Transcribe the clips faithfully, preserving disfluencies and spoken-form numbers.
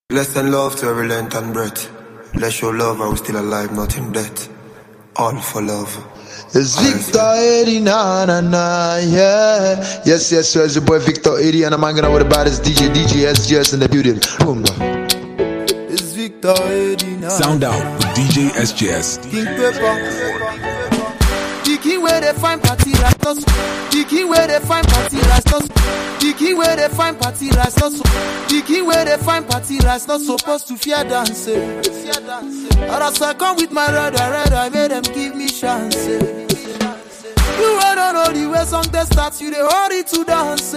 Less than love to every length and breath. Let's show love, I was still alive, not in debt. All for love. It's Victor eighty, na na na, yeah. Yes, yes, sir, it's your boy Victor eighty, and I'm hanging out with the baddest D J, D J S G S in the building. Boom. It's Victor eighty, na. Sound out with D J S G S. King Pepper. The king where they find party like us. The king where they find party like us. The king where they find party like us. The king where they find party like not supposed to fear dance. And as I come with my red, red, I made them give me chance. You don't know the way song they start, you they hurry to dance.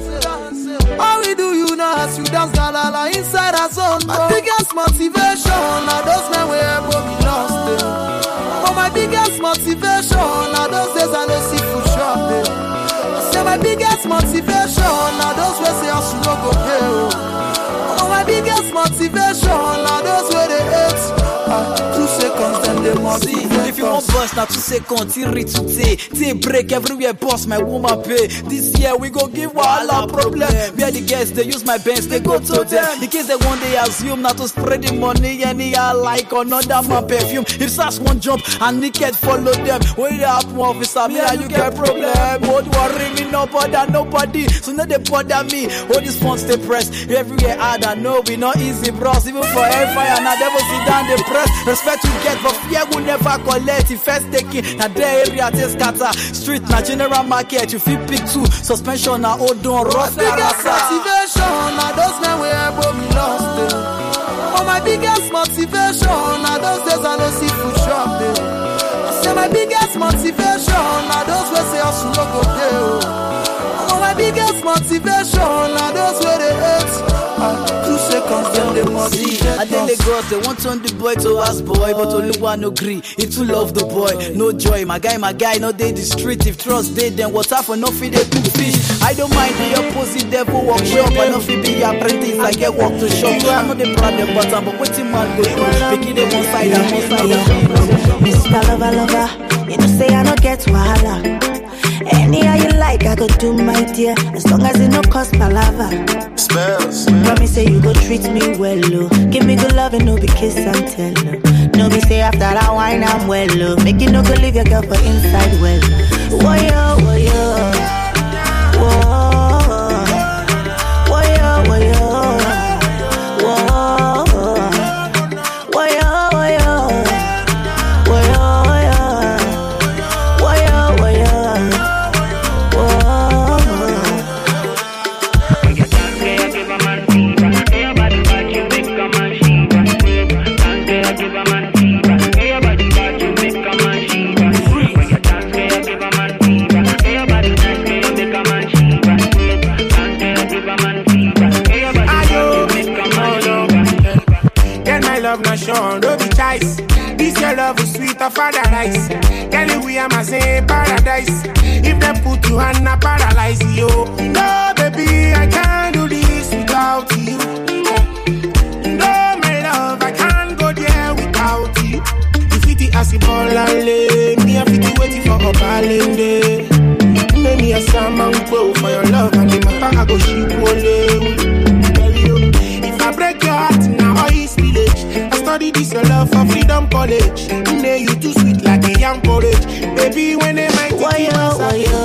All we do you know as you dance la la la inside our zone. My biggest motivation are those men where we lost. Oh, my biggest motivation are those days I don't see food shopping. I say my biggest motivation are those where say I should not go pay. Oh, my biggest motivation are those where they hate. Uh, two seconds then they motivate. If you want bust now two seconds, till reach today. Take break everywhere, boss my woman pay. This year we go give all our problem. Where the guests they use my bands, they go to them. In case they one day assume not to spread the money, anyhow like another my perfume. If such one jump and naked follow them, when they happen officer, me and you get problem. Don't worry me, no bother nobody. So now they bother me. All these phones they press everywhere hard. I know we not easy bros. Even for hellfire and I never sit down they press. Respect you get, but fear will never collect. If first taking, now the area they scatter. Street na general market, you feel pick two. Suspension na hold on, rough biggest motivation are those men where we lost. Oh, my biggest motivation are those days I don't see food shopping. I say my biggest motivation are those where say I should not go pay. Oh, my biggest motivation are those where they hate. Uh, two seconds then they motivate. I tell the girls they want turn the boy to ass boy, but Oluwa no agree. It to love the boy, no joy. My guy, my guy, no day the street. If trust they then water for no feed they cook fish. I don't mind the opposite devil workshop. I no fit be apprentice. I get work to shop. I know they problem, but I'm but waiting man go through. Making them one side and one side. Mister Lover, lover, you know say I no get wahala. Anyhow you like, I go do my dear, as long as it no cost palava. Spells. Promise say you go treat me well, oh. Give me good love and no be kiss and tell, oh. No be say after that wine I'm well, oh. Make you no go leave your girl for inside well. Woyo, woyo, woah, woyo, woyo, woah, woyo, woyo, woyo, woyo, woyo. Love not shown, no be choice. This your love is sweet of paradise. Tell you we am a say paradise. If they put you on a paralyze you. No baby, I can't do this without you. No my love, I can't go there without you. You fit the acid ball and lay. Me I fit the waiting for a balance. Make me a salmon go for your love and the matter I go ship only. If I break your heart now all is village. I study this your love for freedom college. Nay, you too sweet like a young porridge. Baby, when they might take Woyo, you woyo,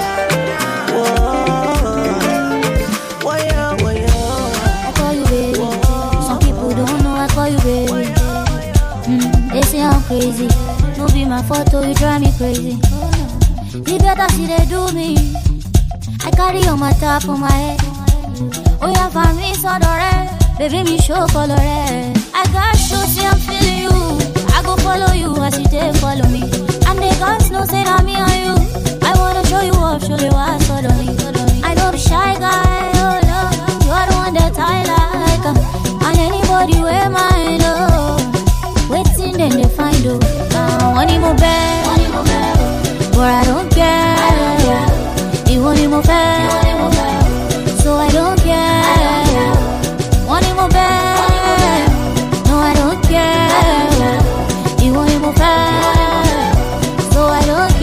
woyo, woyo. I call you baby. Some people don't know I call you baby. Mm, they say I'm crazy. No be my photo, you drive me crazy. You better see they do me. I carry on my top on my head. Oh yeah, for me so red. Baby, me show color red. I got to see I'm feeling you. I go follow you as you take follow me. And they guys know say that me and you. I wanna show you up, show you what's follow me. I know the shy guy, oh no. You are the one that I like. um, And anybody wear my love. Waiting then they find you. Now one more bad, but I don't care. You want more bad, so I don't care. Want him more bad? No, I don't care. You want him more bad? So I don't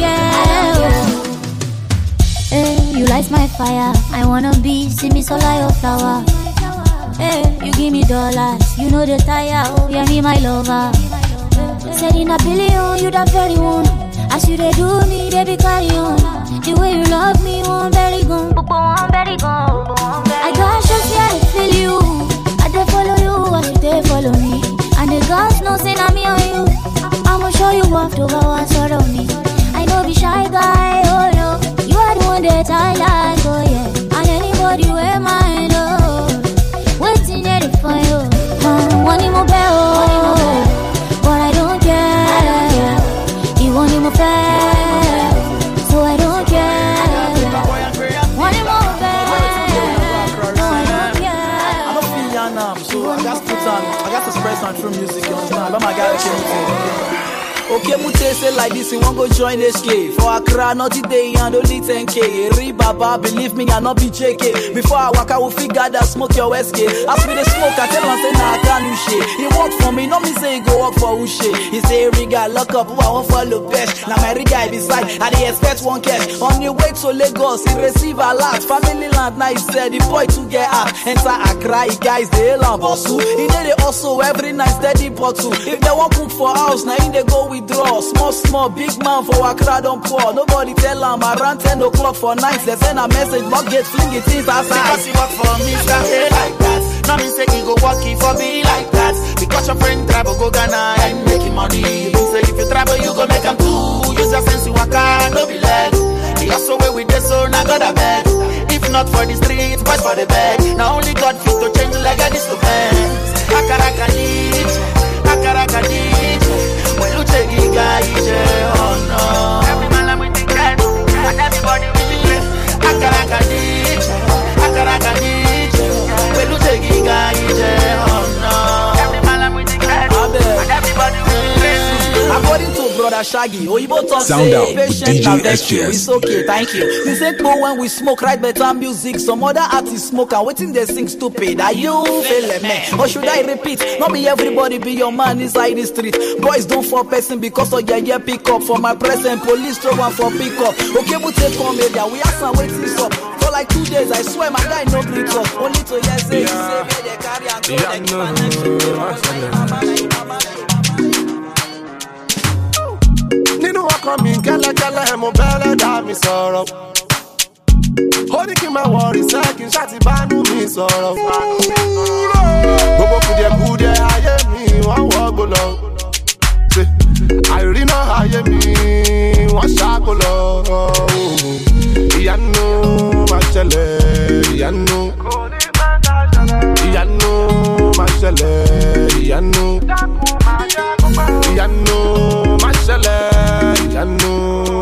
care. Hey, you light my fire. I wanna be, see me so like a flower. Hey, you give me dollars, you know the tire, oh, yeah, me my lover. Said in a billion, you the very one. As you they do me, they be carry on. The way you love me, one very gone. One very gone. I got just yeah, I feel you. I dey follow you, as you they follow me. And the girls know say na me on you. I'ma show you off to go and surround me. I know be shy guy, oh no. You are the one that I like, oh yeah. And anybody wear my love, waiting ready for you. Uh, one in my bed, oh, but I don't care. You want him a fair, so I don't care. One in my bed, no I don't care. I don't feel young now, so I got to put on, I got to spread some true music, you understand? But my guy came to okay, Mute say like this, you won't go join H K. For Accra, not today, and only ten K. Ribaba, believe me, I not be J K. Before I walk, I will figure that smoke your S K. As for the smoke, I tell him, say, nah, I can't do shit. He work for me, not me say he go up for who shit. He say, Riga, lock up, who I want for the best. Now my Riga beside, and he expect one cash. On the way to Lagos, he receive a lot. Family land, now he said, the boy to get out. Enter Accra, he guys, they love us. He did it also every night, steady bottle. If they want cook for house, now in they go with draw. Small, small, big man for Accra don't pour. Nobody tell him around ten o'clock for nights. They send a message, but get fling it in outside. Because he work for me, start it like that. Now me say he go work it for me like that. Because your friend travel go Ghana and making money. You say if you travel, you go make him too. Use your sense to work hard, no be leg. He also way with this, so now got a bag. If not for the streets, but for the bag. Now only God fit to change like a this to fans. Akaraka DJ, Akaraka D J. When you take it, guy, oh no. Every man with the cat, and everybody with the dress. Akaraka D J, Akaraka D J. When you take it, guy, oh no. Every man with the cat, and everybody with the dress. According to brother Shaggy, Oyibo talk Sound say out, patient D J and S J S. it's okay, thank you. They say go when we smoke, write better music. Some other artists smoke and waiting they sing stupid. Are you feeling me? Or should I repeat? Not be everybody be your man inside the street. Boys don't fall person because of your year pick up. For my present police throw one for pick up. Okay, we take on media. We ask and waiting up. For like two days, I swear my guy no greet up. Only to yes say, say me they carry and go like nínú ọkàn mi kẹ́lẹ́kẹ́lẹ́ mo bẹ̀rẹ̀ dá mi sọ̀rọ̀. Ó ní kí n máa wọ̀rì sẹ́kì ṣáàtì bánú mi sọ̀rọ̀. Gbogbo kùdìẹ̀kùdìẹ̀ ayé mi wọ́n wọ́gbó lọ. Àìrínà ayé mi wọ́n ṣàkó lọ. Ìyanu máa ṣẹlẹ̀, ìyanu. Ìyanu máa ṣẹlẹ̀, ìyanu. Ìyanu máa ṣẹlẹ̀, ìyanu.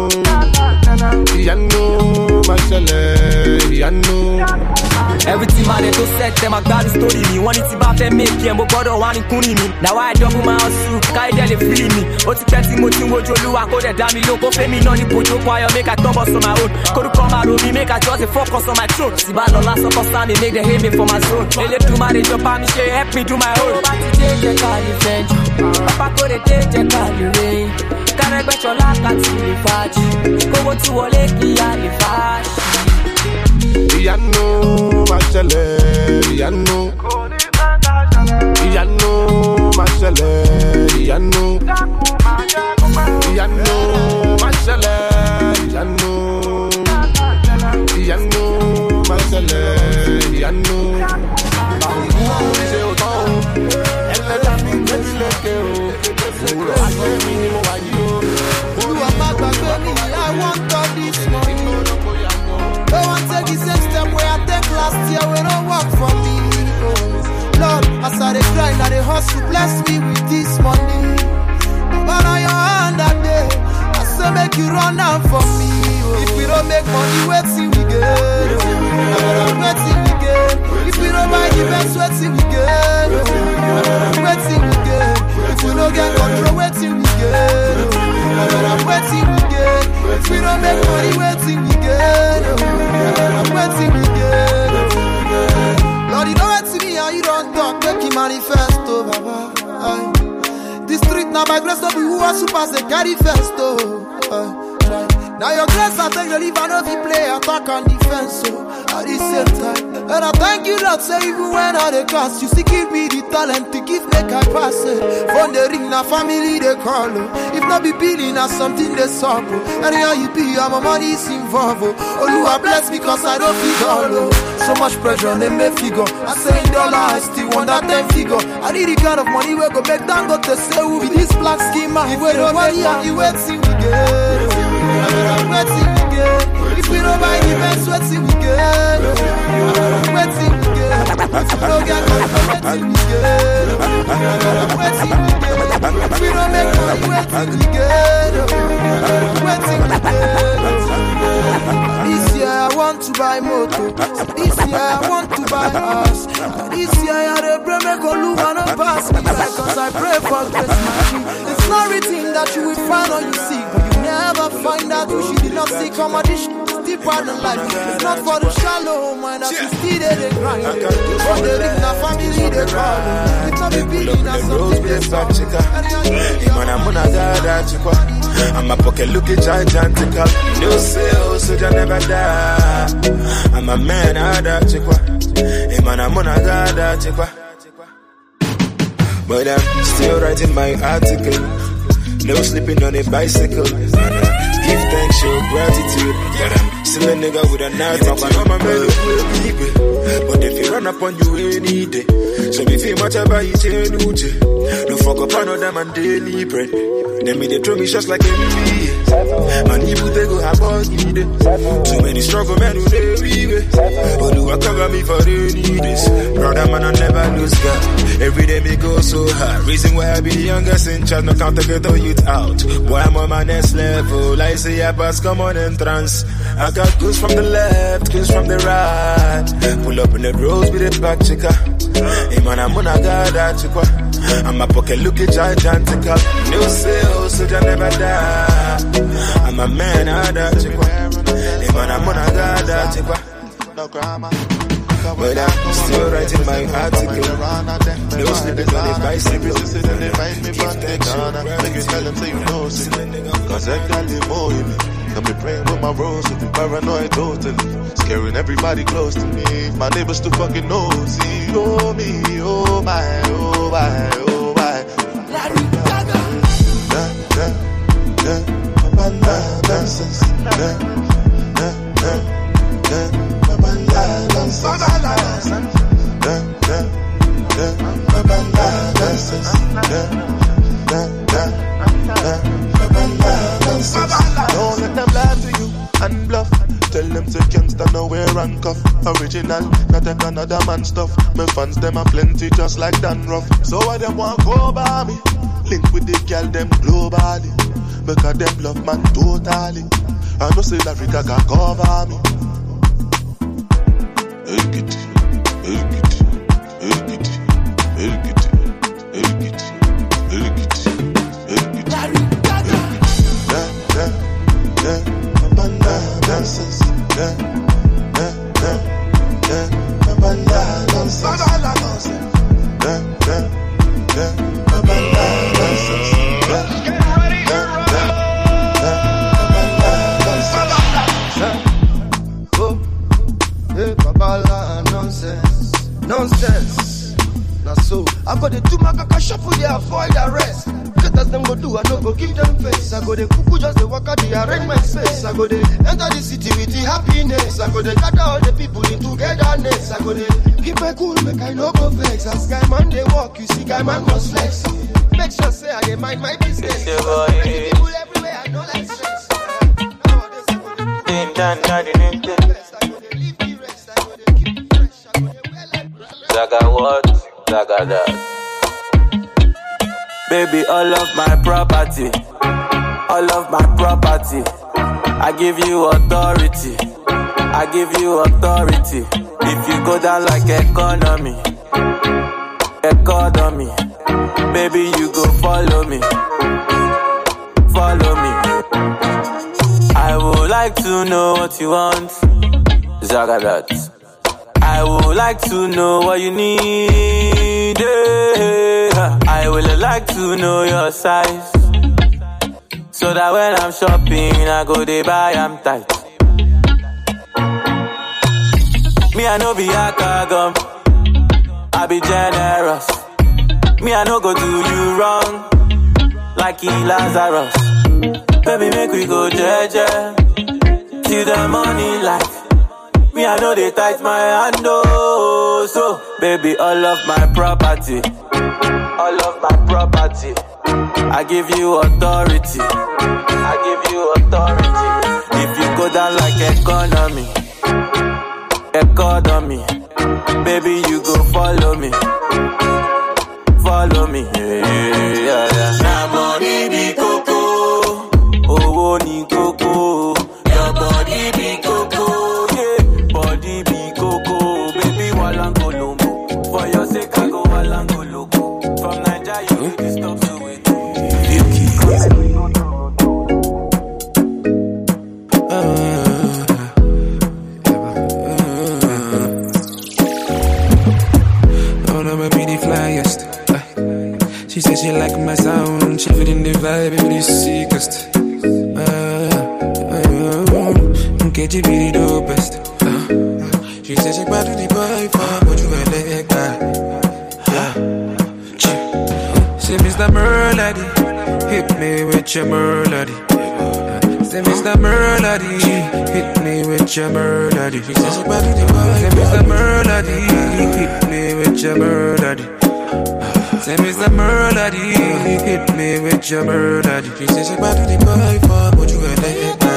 Ìyanu máa ṣẹlẹ̀, ìyanu. Everything man they do set them a bad story me. One it ba fe make them but God one kuni me. Now I double my hustle, kai dey free me. O ti pẹ́ tí mo ti wojo Olúwa kó dẹ̀ dá mi lóhùn kó fẹ́ mi náà ní pojo kwayo make I tumble on my own. Koru come out me make I just focus on my throne. Si ba no last for stand me make them hate me for my zone. Ele do my job pa mi ṣe help me do my own. Papa ti dey je ka ni fenjo. Papa ko dey dey je ka ni rain. Kare gbe chola ka ti le faji. Kowo ti wọlé ki ya le faji. Ìyanu máa ṣẹlẹ̀, ìyanu. Ìyanu máa ṣẹlẹ̀, ìyanu. Ìyanu máa ṣẹlẹ̀, ìyanu. Ìyanu máa ṣẹlẹ̀, ìyanu. Àwọn ìṣe òtọ́ o, ẹlẹ́dàá mi gbé mi lékè o. Òwúrọ̀ ayé mi ni mo wà yìí o. Olúwa má gbàgbé mi, I want all this money. Don't want to take the same step where I take last year when I work for me. Oh, Lord, as I dey grind, I dey hustle, bless me with this money. But on your hand that day, I say make you run out for me. Oh, if we don't make money, wait till we get. Oh, wait till we get. If we don't buy the best, wait till we get. Oh, wait till we get. If we don't get control, wait till we get. Oh, wait till we get. If we don't make money, wait till we get. Oh, wait till we get. Lord, you know what to me and you don't talk, make you manifest, oh, Baba. Aye. This street now by grace, no be who are super, they carry first, oh. Aye. Now your grace, I take the leave, I know if you play attack and defense, so at the same time. And I thank you, Lord, say even when I the cast, you still give me the talent to give make I pass it. From the ring, na family they call. If not be billing, na something they solve. Anyhow you be, I'm a money is involved. Oh, you are blessed because I don't figure. So much pressure, they may figure. I say in dollar, I still want that ten figure. I need the kind of money where go back down, got to say who be this black scheme man. If we don't buy it, you wait till we get. I'm waiting we get. If we don't buy the best, wait till we get. Wait till we get. If we don't get money, wait till we get. Wait till we get. If we don't make money, wait till we get. Wait till we get. This year I want to buy motor. This year I want to buy house. This year I had a pray make a look and a pass me by, cause I pray for grace, my G. It's not written that you will find or you seek, but you never find out who she did not see. Come on, this is deeper than life. It's not for the shallow mind that you still there they grind. For the ring, na family they call. It's not be billing, na something they solve. Man, I'm gonna die that you I'm a pocket looking gigantical. No sales, so you never die. I'm a man, I that you Hey man, I'm gonna die that you But I'm still writing my article. No sleeping on a bicycle. And I give thanks, show gratitude. But I'm still a nigga with an attitude. But if you run up on you any day, so if you much about you change, no fuck up another man daily bread. Then me they throw me shots like N B A. Man, you they go have all need it. Too many struggle men who they leave it. But do I cover me for any this? Brother man, I never lose God. Every day me go so hard. Reason why I be the youngest in charge, no count to get the youth out. Boy, I'm on my next level. I say I pass, come on entrance. I got goose from the left, goose from the right. Pull up in the roads with a back chica. Hey man, I'm gonna guard that chica. I'm a pocket looking gigantical. No sales, so you never die. I'm a man, I that chica. Hey man, I'm gonna guard that chica. No grammar. But I'm still writing my article. No sleeping on a bicycle. They find me back there, Ghana. Make you tell them say you know, see. Cause I got the more in me. Got me praying with my rose, with me paranoid totally. Scaring everybody close to me. My neighbors too fucking nosy. Oh me, oh my, oh my, oh my. Larry Gaga. Da, da, da, ba, da, nonsense. Da, da, da, da. Babala nonsense, da da da. Babala nonsense, da da da da. Babala nonsense. Don't let them lie to you and bluff. Tell them to gangsta nowhere and cuff. Original, not take another man stuff. My fans them are plenty just like Dan Ruff. So why them want go by me? Link with the girl them globally. Because them love man totally. I know say that Rika can cover me. Elgit, Elgit, Elgit, Elgit, Elgit, Elgit, Elgit. Larry Gaga. Da da da, babala nonsense. Da da da da, babala nonsense. Babala nonsense. Da da da, babala nonsense. Da da da da, babala nonsense. Oh. Hey, babala nonsense, nonsense. Now so I got the two makaka shuffle, they avoid arrest. Get as them go do, I no go give them face. I go the cuckoo just the walk out the arrangement space. I go the enter the city with the happiness. I go the gather all the people in togetherness. I go the keep me cool, make I no go vex. As guy man they walk, you see guy man must flex. Make sure say I dey mind my business. Many people everywhere, I know like stress. Zaga what? Zaga that. Baby, all of my property, all of my property. I give you authority, I give you authority. If you go down like economy, economy, baby, you go follow me, follow me. I would like to know what you want, Zaga that. I would like to know what you need. Yeah. I would like to know your size, so that when I'm shopping, I go they buy I'm tight. Me, I know be a kagum. I be generous. Me, I no go do you wrong. Like he Lazarus. Baby, make we go jeje. Till the money life. Me, I know they tight my hand, oh. So, baby, all of my property. All of my property. I give you authority. I give you authority. If you go down like economy. Economy. Baby, you go follow me. Follow me. Yeah, yeah, yeah. Now money be coco. Oh, ni coco. Your body be coco. Yeah, body be coco. Baby, walango lumbo. For your sake, I go walango loco. From Nigeria, you need to stop to it. She said she like my sound, she feeling the vibe, it the sickest. Uh, uh, K G be the dopest. Uh, she said she bad to the boy, fuck, but you ain't let back. Yeah. Say Mister Melody, hit me with your melody. Say Mister Melody, hit me with your melody. She said she bad to the boy. Say Mister Melody, hit me with your melody. Say Mister Melody, hit me with your melody. She says she bad to the boy, fuck, but you ain't let back.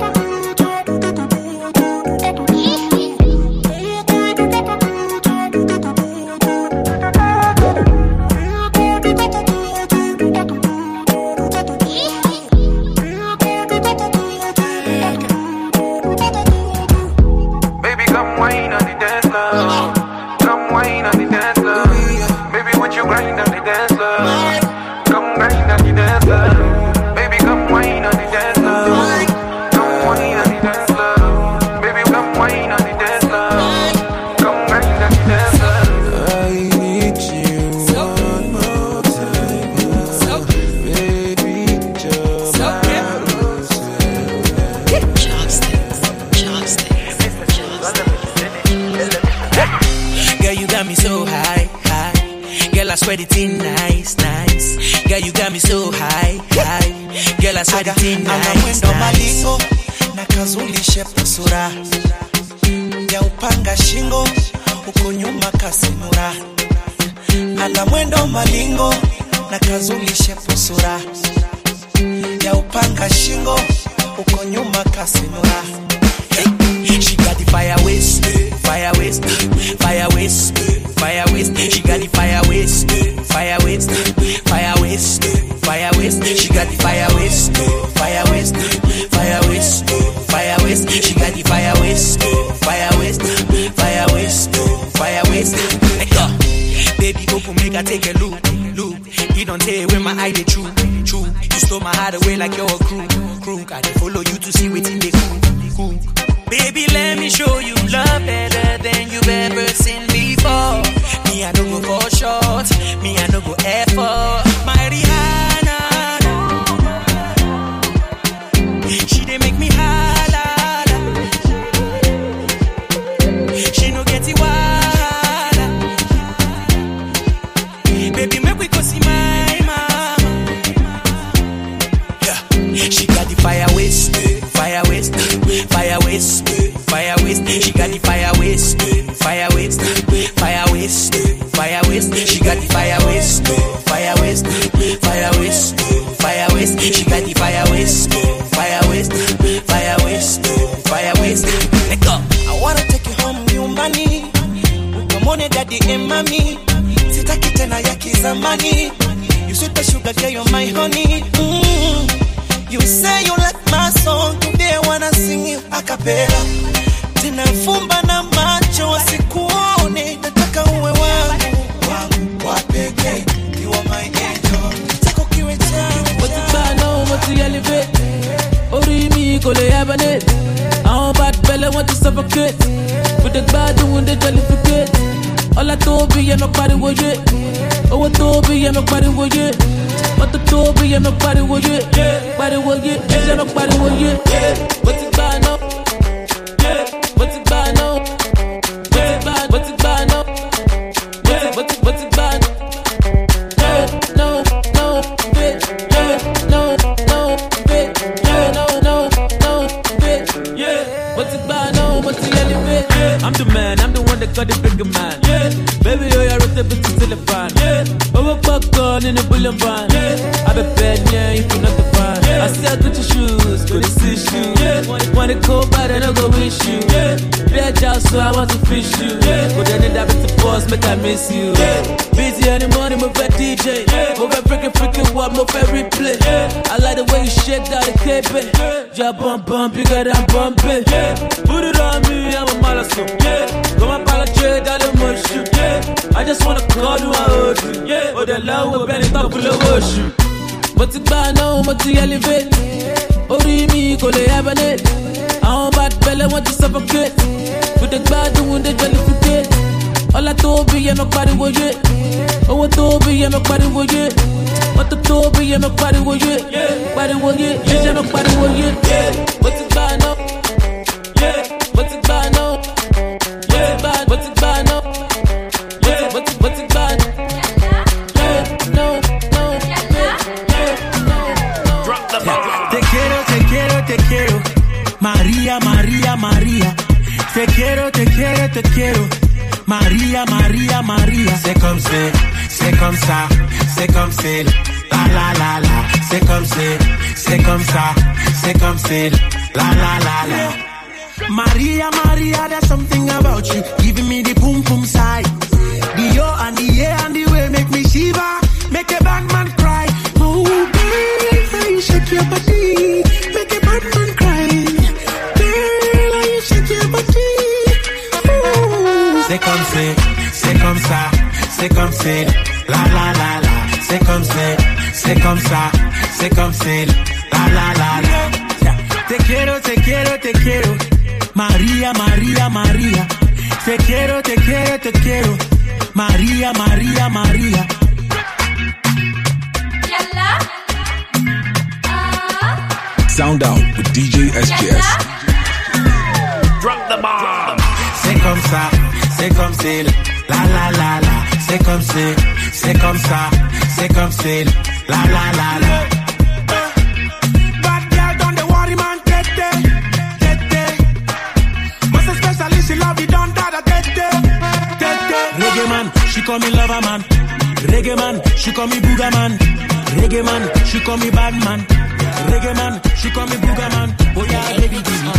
Baby, come wine on the dance floor. Come wine on the dance floor. Baby, would you grind on the dance floor? Come grind on the dance floor. Baby, come wine on the dance floor. Come wine on the dance floor. Baby, come wine on the dance floor. Come grind on the dance floor. I need you one more time. Baby, just girl, you got me so high, high. Girl, I swear the thing nice, nice. Girl, you got me so high, high. Girl, I swear the thing nice, nice. Maliko na kazulishe pusura ya upanga shingo uko nyuma kasimura. Ana mwendo malingo na kazulishe pusura ya upanga shingo uko nyuma kasimura. She got the fire waste, fire waste, fire waste, fire waste. She got the fire waste, fire waste, fire waste, fire waste. She got the fire waste, fire waste, fire waste, fire waste. She got the fire waste, fire waste, fire waste, fire waste. Let go, baby, open make I take a look, look. You don't tell when my eye they true, true. You stole my heart away like you're a crew, crew. I dey follow you to see what's in the cool, cool. Baby, let me show you love better than you've ever seen before. Me, I don't go for short. Me, I don't go effort. My Rihanna, she dey make me holla. She no get it wild. Baby, make we go see my mama. Yeah, she got the fire waste, fire waste, fire waste, fire waste. She got the fire waste, fire waste, fire waste, fire waste. She got the fire waste, fire waste, fire waste, fire waste. She got the fire waste, fire waste, fire waste, fire waste. Let go. I wanna take you home nyumbani. Ukamone daddy and mommy. Sitaki tena ya kizamani. You sweet the sugar girl, you're my honey. Mm. You say you like my song, today I wanna sing you a cappella. Tina fumba na macho wasikuone, nataka uwe wangu, wangu wa pekee, you are my angel, tako kiwe changu. What you know, what you elevate, ori mi kole yabanet. Our bad fella want to suffocate, with the bad doing the jollificate. All I told you, nobody will it. Oh, I told you, nobody will it. But the told you, nobody will it. Nobody will it. Nobody will it. What you know? What's it by now? in the bullion van. I be bad, yeah, if you not the fan. I still got your shoes, go to see you. Wanna go bad and I go wish you. Bad job, so I want to fish you. But then it happens to boss, make I miss you. Busy in the morning, move at D J. Move at freaking freaking what, move at replay. I like the way you shake down the cape. Yeah, bump bump, you got that bump it. Put it on me, I'm a malasso. Come on, apologize, that emotion. I just wanna call you out. Oh, the love will bend it up with the worship. But it's bad now, but it's elevate. Ori mi ko le abanate. Àwọn bad belly want to suffocate. With the bad doing the jellificate. All I told me, I'm a party with it. Oh, I told me, I'm a party with it. What the told me, I'm a party with it. Party with it, yeah, I'm a party with it. But it's bad now. Yeah, but it's bad now. Yeah, bad, but it's bad now. Yeah, but it's but it's bad. Yeah, no, no, no. Drop the bomb. Te quiero, te quiero, te quiero. María, María, María. Te quiero, te quiero, te quiero. María, María, María. C'est comme c'est, c'est comme ça, c'est comme c'est. La la la la. C'est comme c'est, c'est comme ça, c'est comme c'est. La la la la. Maria, Maria, there's something about you, giving me the boom boom side. The yo and the yeah and the way make me shiver, make a bad man cry. Oh, girl, how you shake your body, make a bad man cry. Girl, how you shake your body. Oh. C'est comme c'est, c'est comme ça, c'est comme c'est. La la la la. C'est comme c'est, c'est comme ça, c'est comme c'est. La la la la. Te quiero, te quiero, te quiero. María, María, María. Te quiero, te quiero, te quiero. María, María, María. Sound out with D J S J S. Drop the bomb. C'est comme ça, c'est comme c'est. La la la la. C'est comme c'est, c'est comme ça, c'est comme c'est. La la la la. Bad girl, don't they worry, man. She love you, don't gotta get there, get there. Reggae man, she call me lover man. Reggae man, she call me booger man. Reggae man, she call me bad man. Reggae man, she call me booger man. Oh yeah, baby, baby.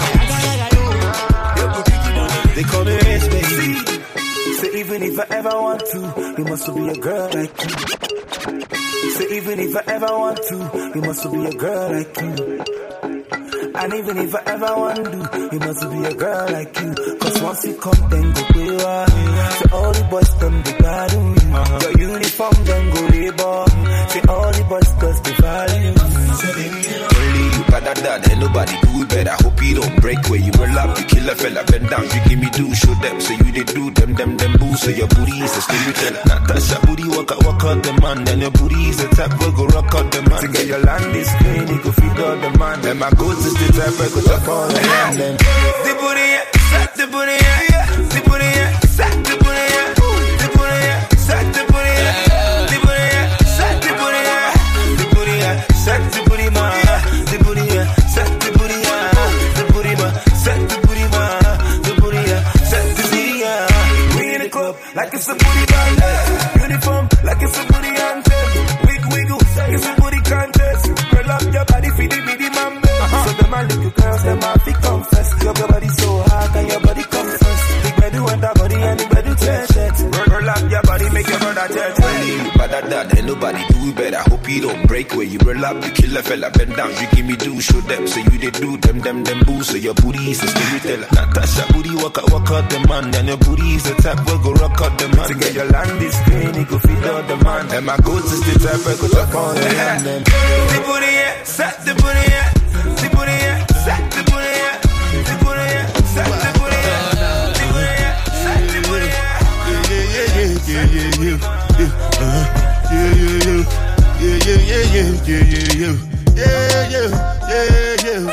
They call me Rich Baby. Say even if I ever want to, you must be a girl like you. Say even if I ever want to, you must be a girl like you. And even if I ever want to, it must be a girl like you. Cause once you come, then go play. Say all the boys come the garden. Uh-huh. Your uniform then go labor. Say all the boys cause they value. Only you better than and nobody do it better. Hope you don't break where you roll up. You kill a fella, bend down, you give me do. Show them, so you they do them, them, them boo. So your booty is a storyteller. Not touch your booty, walk out, walk out the man. Then your booty is a tap, we'll go rock out the man. To get your land is clean, you go feed all the man. And my goods is the type I go to fall and then the booty, yeah, set the booty, yeah, yeah. The booty, yeah, set the booty, yeah. The booty, yeah, set the booty, yeah. The booty, yeah, set the booty, yeah. The booty, yeah, set the booty, man. The booty, yeah, set the booty, yeah. The booty, man, set the booty, man. The booty, yeah, set the booty, yeah. We in the club like it's a booty contest. Uniform like it's a booty anthem. Wig wiggle like it's a booty contest. Roll up your body, feed it, feed it, man. So them a little girls, them a fi confess. Your body so hard and your body come first. Big bedu and that body and the bedu trash it. Roll, roll up your body, make your brother tell you. Better than and nobody do it better. Hope you don't break where you roll up. You kill a fella, bend down, you give me do. Show them, so you they do them, them, them boo. So your booty is a storyteller. Natasha booty, walk out, walk out the man. And your booty is the type where go rock out the man. To get your land is clean, you go feed all the man. And my goods is the type where go top on the hand. The booty, yeah, set the booty, yeah. The booty, yeah, set the booty, yeah. The booty, yeah, set the booty, yeah. The booty, yeah, set the booty, yeah. Yeah, yeah, yeah, yeah, yeah, yeah, uh-huh. Yeah, yeah, yeah, yeah, yeah, yeah, yeah, yeah, yeah, yeah, yeah, yeah, yeah,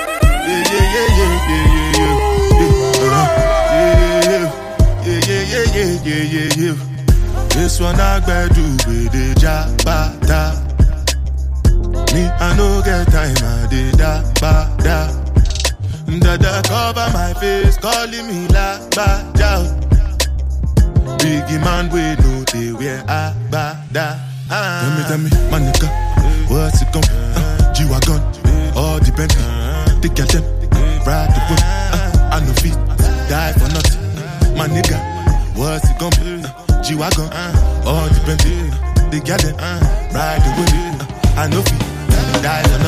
yeah, yeah, yeah, yeah, yeah. This one I gotta do with the jabata. Me, I no get time, I did da ba da. Dada cover my face, calling me la ba da. Biggie man, we know they wear a ba da. Tell me, tell me, my nigga, what's it gon' be? Uh, G-Wagon, all the Bentley, the girl them, ride the whip. Uh, I know feet, die for nothing. My nigga, what's it gon' be? Uh, G-Wagon, all the Bentley, the girl them, ride the whip. Uh, I know feet, die for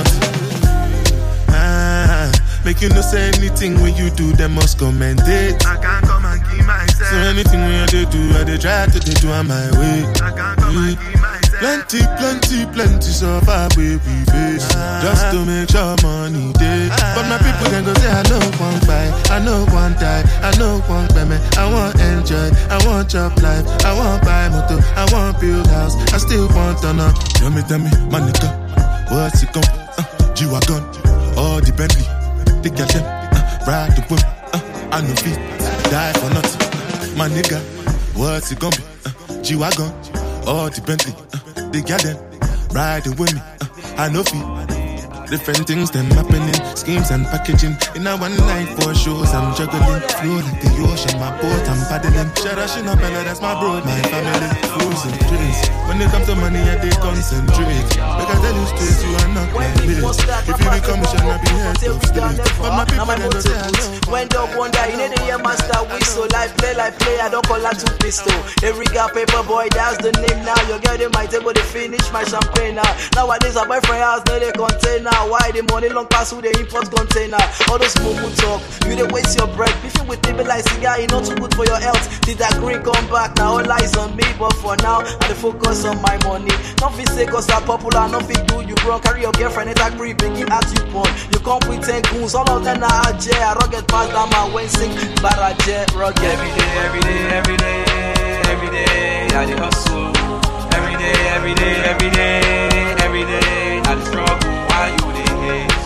nothing. Uh, make you no say anything when you do, them must commend it. I can't come and give myself. So anything when you do, I they try to they do on my way. I can't come and give myself. Plenty, plenty, plenty so far we face just to make sure money day. But my people then go say I know one buy, I know one die, I know one payment. I want enjoy, I want job life, I want buy motor, I want build house, I still want to know. Tell me, tell me, my nigga, what's it gon' be? Uh, G-Wagon, all the Bentley, the girl them, uh, ride the whip. Uh, I know feet, die for nothing. My nigga, what's it gon' be? Uh, G-Wagon, all the Bentley. Uh, They got them riding with me. Uh, I know feet. Different things them happening, schemes and packaging. In a one night for shows, I'm juggling. Flow like the ocean, my boat, I'm paddling. Sharashina Bella, that's my bro, my family. Fools and drinks. When it comes to money, I they concentrate. Like I tell you straight, you are not my bitch. If you become a shall not be here to stay. But my people, they don't say I know. When dog wonder, you need to hear master whistle. Life play, life play, I don't call that two pistol. Every guy paper boy, that's the name now. You get in my table, they finish my champagne now. Nowadays, I buy friend house, no they container. Why the money long pass through the import container? All those mumu talk, you dey waste your breath. Beefing with people like cigar, it's not too good for your health. Did that green come back? Now all eyes on me, but for now, I dey focus on my money. Nothing say cause I'm popular, nothing do you wrong. Carry your girlfriend, it's a free, begin at you porn. You come with ten goons, all of them are a jet. I rugged past down my way, sing, but I jet, rugged. Every day, every day, every day, every day, I dey hustle. Every day, every day, every day, every day, I dey struggle. Why you dey hate me?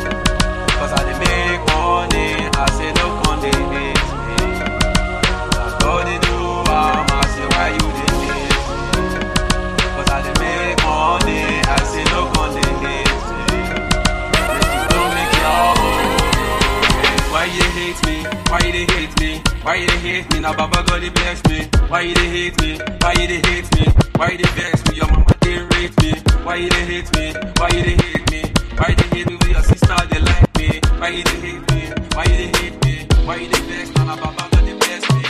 Cause I dey make money, I say no con dey hate me. That's all they do, I'm I say why you dey hate me? Cause I dey make money, I say no con dey hate me. Make you don't make your own. Why you dey hate me? Why you dey hate me? Why you dey hate me? Now Baba God dey bless me. Why you dey hate me? Why you dey hate me? Why you dey vex me? Your mama didn't rate me. Why you dey hate me? Why you dey hate me? Why you dey hate me with your sister? They like me. Why you dey hate me? Why you dey hate me? Why you dey vex? Now Baba God dey bless me.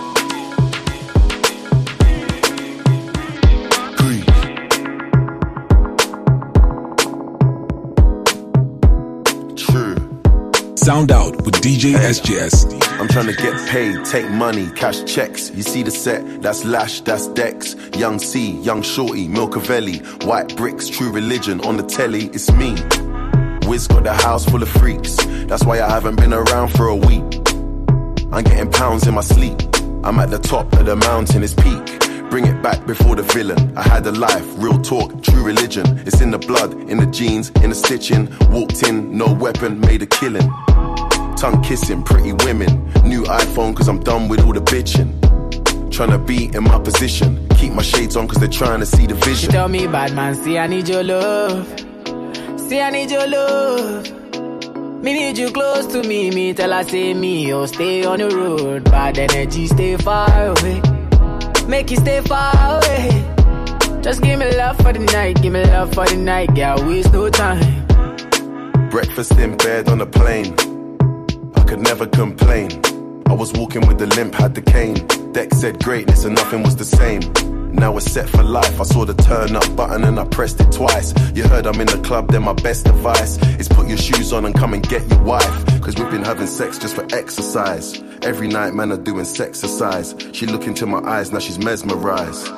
True. Sound out with D J S J S. I'm trying to get paid, take money, cash checks. You see the set, that's Lash, that's Dex. Young C, Young Shorty, Milcavelli. White bricks, True Religion, on the telly, it's me. Wiz got the house full of freaks. That's why I haven't been around for a week. I'm getting pounds in my sleep. I'm at the top of the mountain, it's peak. Bring it back before the villain. I had a life, real talk, true religion. It's in the blood, in the jeans, in the stitching. Walked in, no weapon, made a killing. Tongue kissing, pretty women. New iPhone cause I'm done with all the bitching. Tryna be in my position. Keep my shades on cause they're trying to see the vision. She tell me, bad man, see I need your love. See I need your love. Me need you close to me. Me tell her say me, oh stay on the road. Bad energy, stay far away. Make you stay far away. Just give me love for the night. Give me love for the night. Girl, waste no time. Breakfast in bed on a plane. Could never complain. I was walking with the limp, had the cane. Deck said greatness and nothing was the same. Now we're set for life. I saw the turn up button and I pressed it twice. You heard I'm in the club, then my best advice is put your shoes on and come and get your wife. Cause we've been having sex just for exercise. Every night man are doing sexercise. She look into my eyes, now she's mesmerized.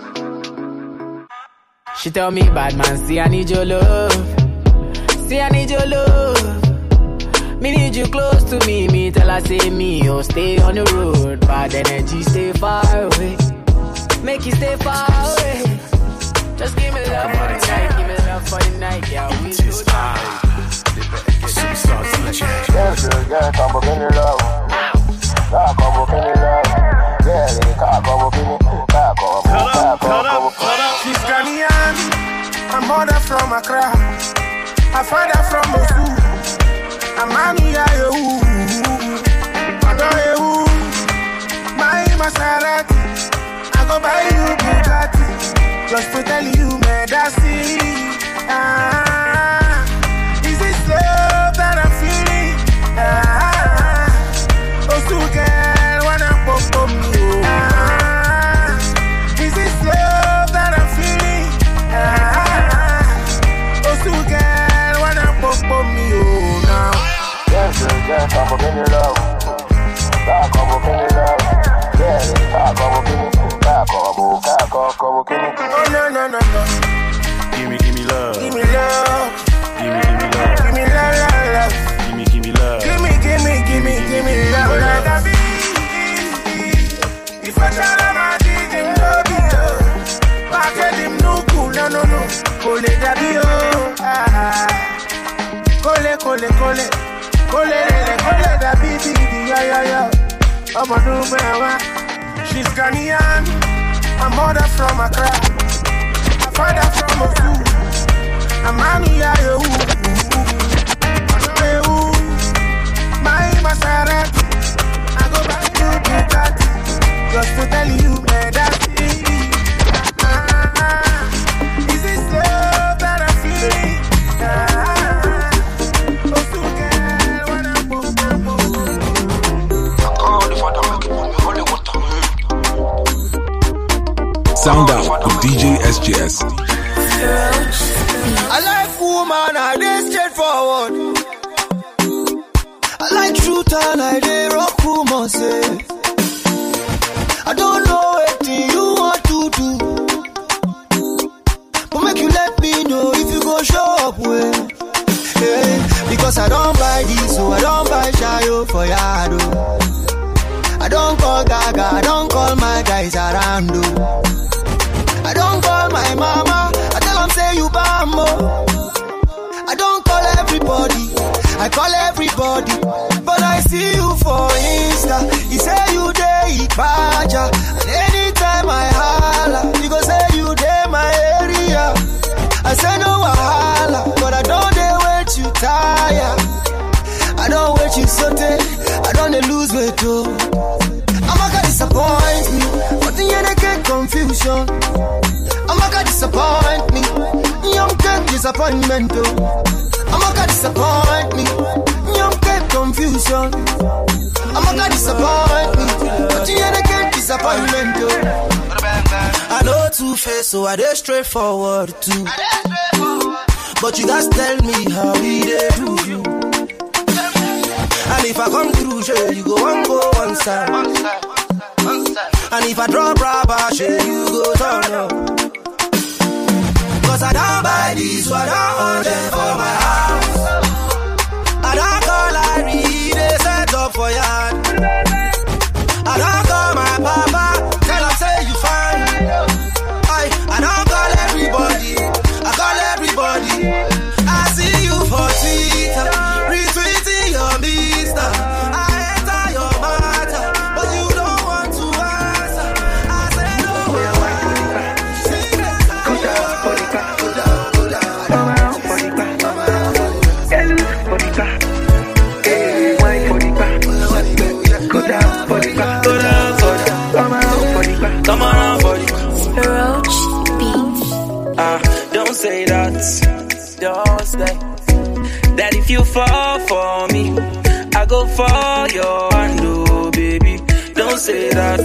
She tell me, bad man, see I need your love. See I need your love. Me need you close to me, me tell her say me, oh stay on the road. Bad energy, stay far away. Make you stay far away. Just give me love for the night, give me love for the night, yeah, we do time. Superstar D J. Yeah, girl, yeah, come up in the love. Yeah, come up in the love. Yeah, they can't come up in it. Can't come up, can't come up, can't up. She's Ghanaian, her mother from Accra, her father from Mosul. I'm mommy, I you, I don't you, my Maserati, I go buy you Bugatti. Just to tell you, man, that's it. Ah, is this love that I'm feeling? Ah, those two girls wanna pop pop me. Ah, is this love that I'm feeling? Ah, those two girls wanna pop pop me. Oh, now. Yes, yes, I'm a in love. Back up, I'm in love. Yeah, back up, I'm in love. Back up, back up, I'm in love. Oh, no, no, no, no. Give me, give me love. Give me love. Give me, give me love. Give me love, love, love. Give me, give me love. Give me, give me, give me, give me love, love. Like a bee. If I shall have my dick, then no be love. Back at him, no cool, no, no, no. Cole, that be oh. Cole, cole, cole. Cole, cole, that be the, yeah, yeah, yeah. I'm a new man. She's Ghanaian. A mother from Accra. A father from Osu. A man who ya yo. My Maserati. I go back to Bugatti. Just to tell you, man, that's it. Ah, is this love that I'm feeling? Ah, Osu girl, wanna go, go, go. Sound out with D J S J S. I like woman, I dey straightforward. I like truth and I dey rock woman say. I don't know what you want to do, but make you let me know if you go show up well. Yeah, because I don't buy this, so I don't buy Shayo for Yado. I don't call Gaga, I don't call my guys around. Oh. I don't call my mama, I tell them say you bambo. I don't call everybody, I call everybody. But I see you for Insta, you say you dey Ipaja. And anytime I holla, you go say you dey my area. I say no wahala, but I don't dey wait you tire. I don't wait you sote, I don't dey lose weight too. I'm not gonna disappoint me, but then you get confusion. I'm not gonna disappoint me, young get disappointment too. I'm not gonna disappoint me, young get confusion. I'm not gonna disappoint me, but you get disappointment too. I know two-face, so I dey straightforward too. But you guys tell me how we dey do you. And if I come through, sure, you go one go one side. One side, one side. And if I drop rubber, sure, you go turn up. Cause I don't buy this, so I don't want them for my house. I don't call Larry, they set up for yard. I don't call my papa, tell him say you fine. I, I don't call everybody, I call everybody. I see you for Twitter, retweeting your mister. I enter your matter, but you don't want to answer. I say no way. Go down for the car, go down, go down. Come around for the car, come around for the car. Hey, wine for the car. Go down for the car, go down, go down. Come around for the car, come around for the car. Roach beat. Ah, don't say that. Don't say that if you fall for me, I go for your hand, oh baby. Don't say that.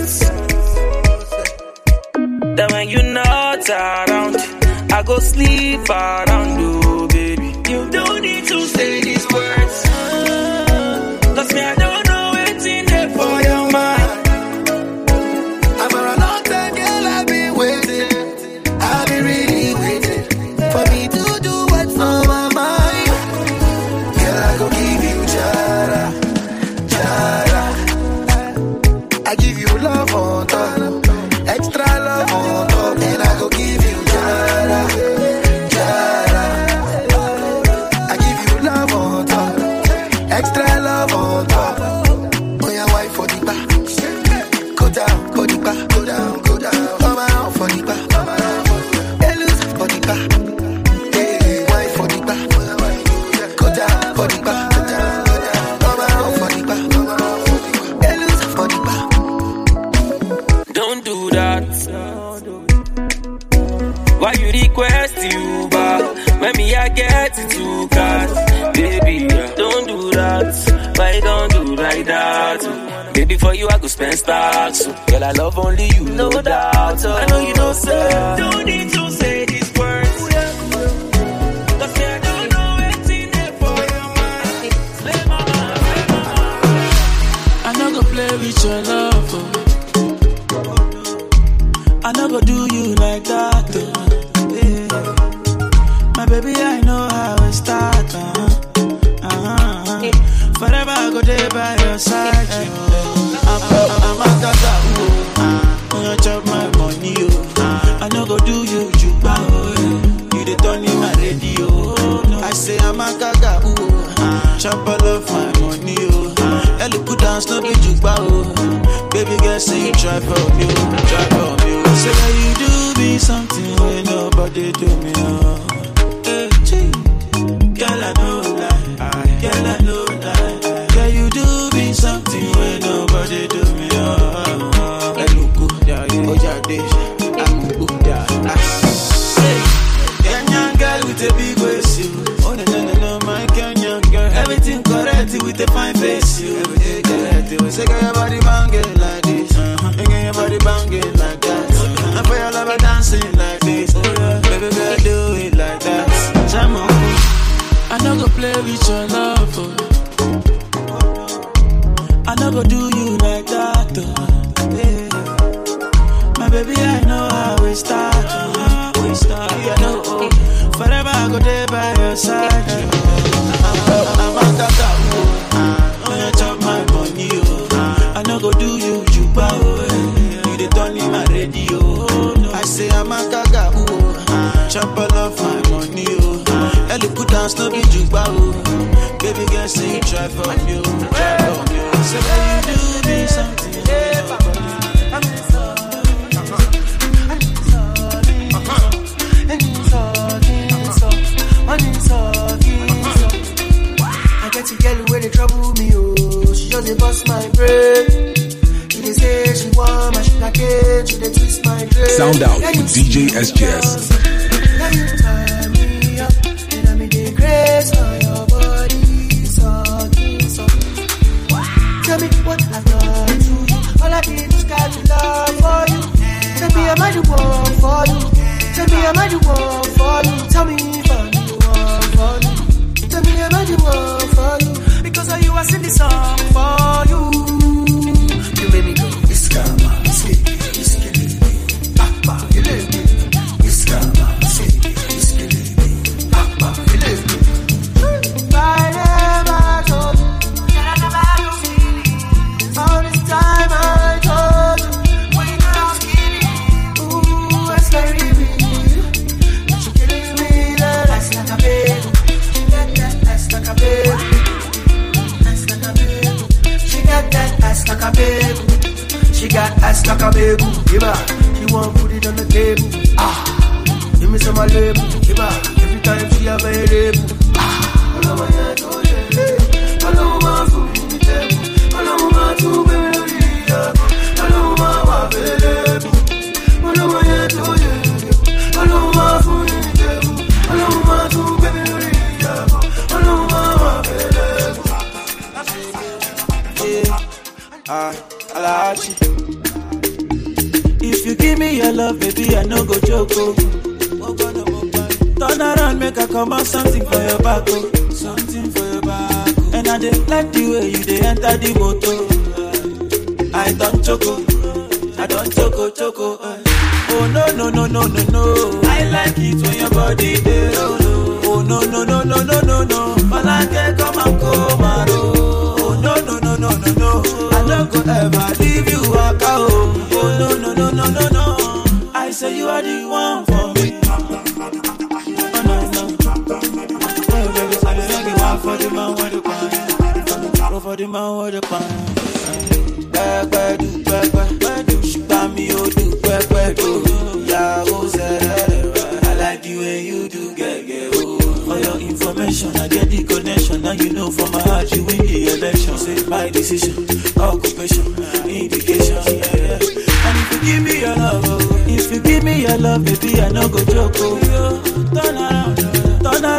That when you're not around, I go sleep around, oh baby. You don't need to say these words, cause me I don't know what's in there for your mind. I'm a long time girl, I've been waiting. I've been really waiting for me to do what's on my mind. Girl, I go give you jara, jara. I give you love on top, extra love on top. And I go give you jara, jara. I give you love on top, me I get it too bad. Baby, yeah, don't do that. Why don't do like that? Baby, for you I go spend stacks. Girl, I love only you, no doubt. I know you don't say, don't need to say these words. Cause I don't know what's in there for your mind. Slay mama, slay mama. I no go play with your love, oh. I no go do you like that, oh. Yeah. My baby, I know how it start, uh-huh. Uh-huh. Forever I go there by your side, oh. I'm, I'm, I'm a tata, oh. Uh, when you chop my money, oh. I no go do you, juba, oh. You the turn in my radio, oh. No. I say I'm a gaga, oh. Uh, chop all of my money, oh. Uh, look good dance, no be juba, oh. Baby girl, say you try for me, try for me. Say that you do me something when nobody do me, oh. Hey, gee. Girl, I know lie, girl, I know lie. Girl, you do me something when nobody do me, oh. Hey, look good, yeah, oh, yeah, this, I'm good, yeah. Hey, Kenyan girl with a big waist, you. Oh, no, no, no, no, my Kenyan girl. Everything correct with a fine face, you. Everything correct, you. Say, girl, your body banging like this, uh-huh. Girl, your body banging like that. And for your lover dancing like this, oh yeah. Baby girl, do it like that. Jam on. I no go play with your love, oh. I no go do you like that, oh. Yeah. My baby, I know how we start, oh. We start, yeah, no, oh. Forever I go there by your side, oh. I'm a tata, oh. When you chop my money, oh. I no go do you, juba, oh. You the turn in my radio, oh. I say I'm a gaga, oh. Chop all of my money, oh. Hey, look good dance, no be juba, oh. Baby girl, say you try for me, oh. Try for me, oh. Say that you do me something, oh. I get a girl where they trouble me, oh. She just dey bust my brain. She dey say she want my sugar cane. She dey twist my brain. Sound out with D J S J S. Now you tie me up, and I me dey grace on your body, sucking, sucking. Tell me what I've done to you. All I did was catch love for you. Tell me am I the one for you? Tell me am I the one for you? Tell me if I'm the one for you. Tell me am I the one for you? Because of you I sing this song for you. You made me go, it's karma, say, it's killing me. Papa, you let me. It's karma, say, it's killing me. Papa, you let me. I never told you that I never had no feelings. All this time I told you when you know I was kidding. Ooh, that's very real. But you're killing me, that that's like a baby. That, that, that's like a baby. That's like a baby. She got that ass like a baby. She got ass like a baby. Give her. She want put it on the table. Ah, give me some of label. Give her. Every time she have a label. Ah, all over your door, yeah. All over for me, the table. All over to baby, yeah. All over my baby. All over your door, yeah. All over for me, the table. All over to baby, yeah. All over my baby. Yeah. Ah, Alachi. If you give me your love, baby, I no go joke, oh. Turn around, make I come out something for your back, oh. Something for your back, oh. And I dey like the way you dey enter the motor. I don't choco, I don't choco, choco. Uh. Oh no, no, no, no, no, no. I like it when your body dey roll. Oh no, no, no, no, no, no, no. All I can come and come and roll. Oh no, no, no, no, no, no. I don't go ever leave you walk out. Oh no, no, no, no, no, no. I say you are the one for me. Oh no, no. Oh baby, I beg you one for the man with the pan. Go for the man with the pan. Back, back, do, back, back, back, do. She buy me, oh do, back, back, do. Yeah, oh say I like the way you do, get, get, oh. For your information, I get the connection. Now you know from my heart you win the election. Say my decision, occupation, indication, yeah, yeah. And if you give me your love, oh, if you give me your love, baby, I no go joke, oh. Turn around, turn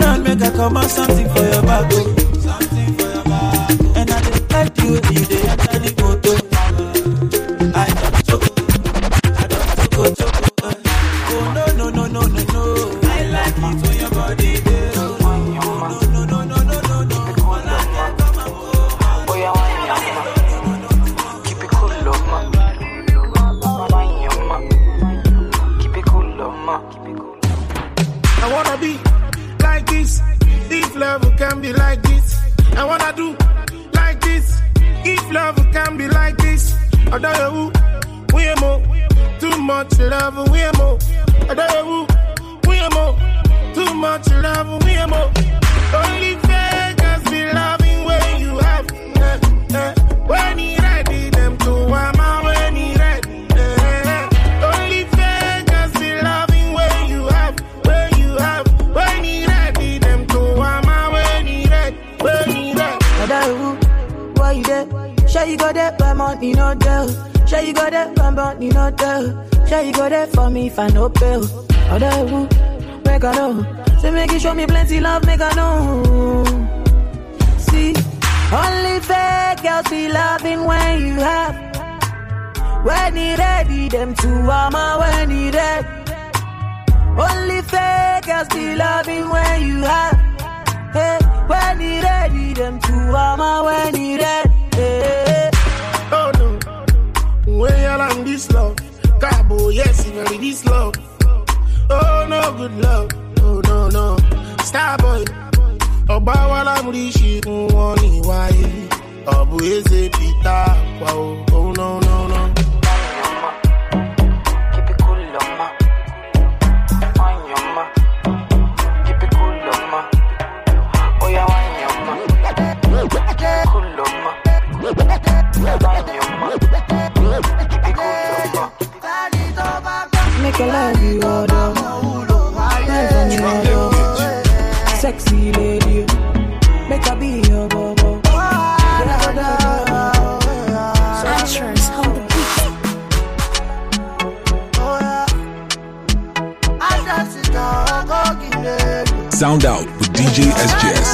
come out something for your back, oh. Something for your back, oh. And I just like you, you dey enter the motor. I don't choco, I don't choco choco. Uh. Oh no no no no no no. I like it when your body dey. Oh no no no no no no no. All I get come and go. Oh yeah, why you keep it cool, love man. Why you keep it cool, love man. I wanna be like this. If love can be like this, I wanna do like this. If love can be like this, I don't know we are more. Too much love, we are more. I don't know we are more. Too much love, we are more. Only fakers be loving when you have. Eh, eh. When he ready, them to ama when he ready. Eh, eh. Only fakers be loving when you have. When you have. When he ready, them to ama when he ready. When he ready. I don't know why you there. Sure you go there, but money no there. Sure you go there, but money no there. Sure you go there for me if I no pay. I don't know, make I know. Say make you show me plenty love, make I know. See, only fake girls be loving when you have. When he ready, them two ama when he ready. Only fake girls be loving when you have. Hey, when he ready, them two ama when he ready. Hey. Oh no, when you're on this love, Cabo, yes, you ready this love. Oh no, good love. Oh no, no, Starboy. Oba wala mrishi mwani wai. Obu eze pita. Wow. Oh no, no, no. Keep it cool, love man. Wine your man. Keep it cool, love man. Oh yeah, wine your man. Keep it cool, love man. Wine your man. Keep it cool, love man. Make I love you all day. Sexy lady, make her be your bobo. Actress, hold the beat. Sound out with D J S J S.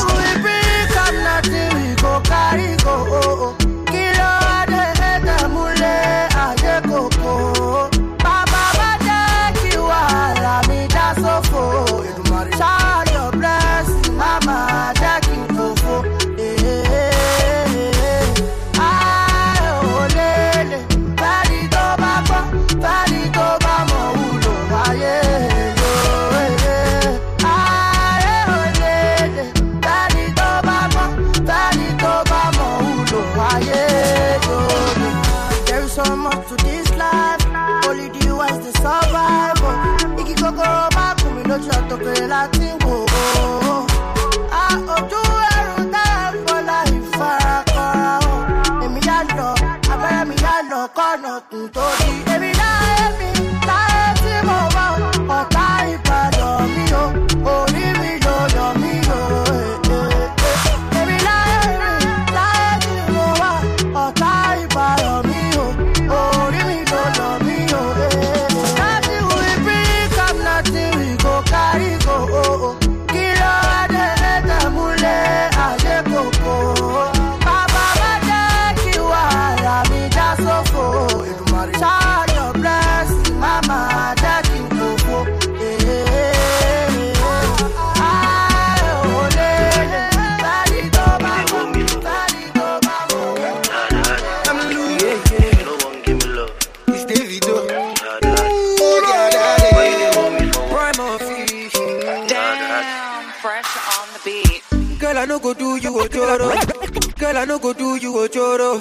Girl, I no go do you ojoro. Girl, I no go do you ojoro.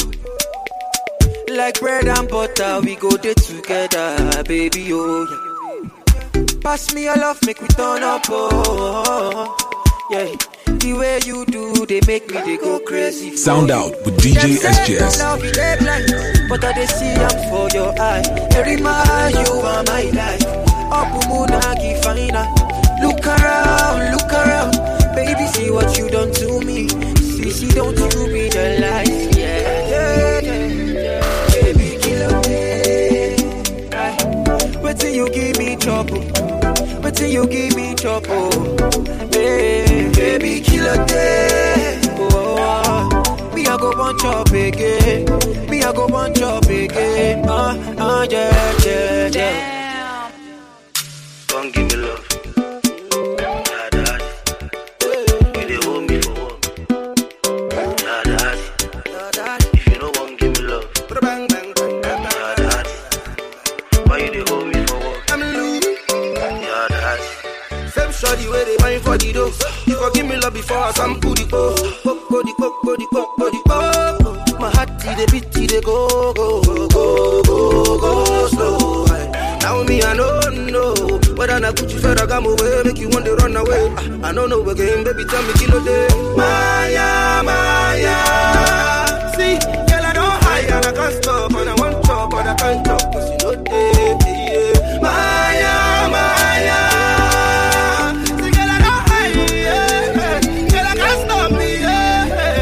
Like bread and butter, we go there together, baby, oh yeah. Pass me your love, make we turn up, oh yeah. The way you do, they make me they go crazy. Sound out with D J S J S. Love you, they blind, but I they see I'm for your eye. Every man, you are my life. Up Munagi fina. Look around, look around. Baby, see what you done to me. See, see, don't you be the light, yeah, yeah, yeah, yeah. Baby, kill me. Right. Wait till you give me trouble. Wait till you give me trouble. Hey, baby, kill a day. Oh, me I go one chop again. Me I go one chop again. Uh, uh, yeah, yeah, yeah. Come give me love. Dad, dad. You dey hold me for what? Dad, dad. If you no want give me love. Dad, dad. Why you dey hold me for what? I'm loose. Dad, dad. Same shorty where they buying for the dough. You for give me love before I sample the oh. Coco the coco the coco the oh. My heart the beat the go go go go go go slow. Now me I don't know whether I put you further come away, make you want to run away. I, I don't know again, baby, tell me kilo day. Maya, Maya. See, girl I don't hide and I can't stop and I want chop but I can't chop 'cause you know they, yeah. Maya, Maya. See, girl I don't hide, yeah. Girl I can't stop me, yeah.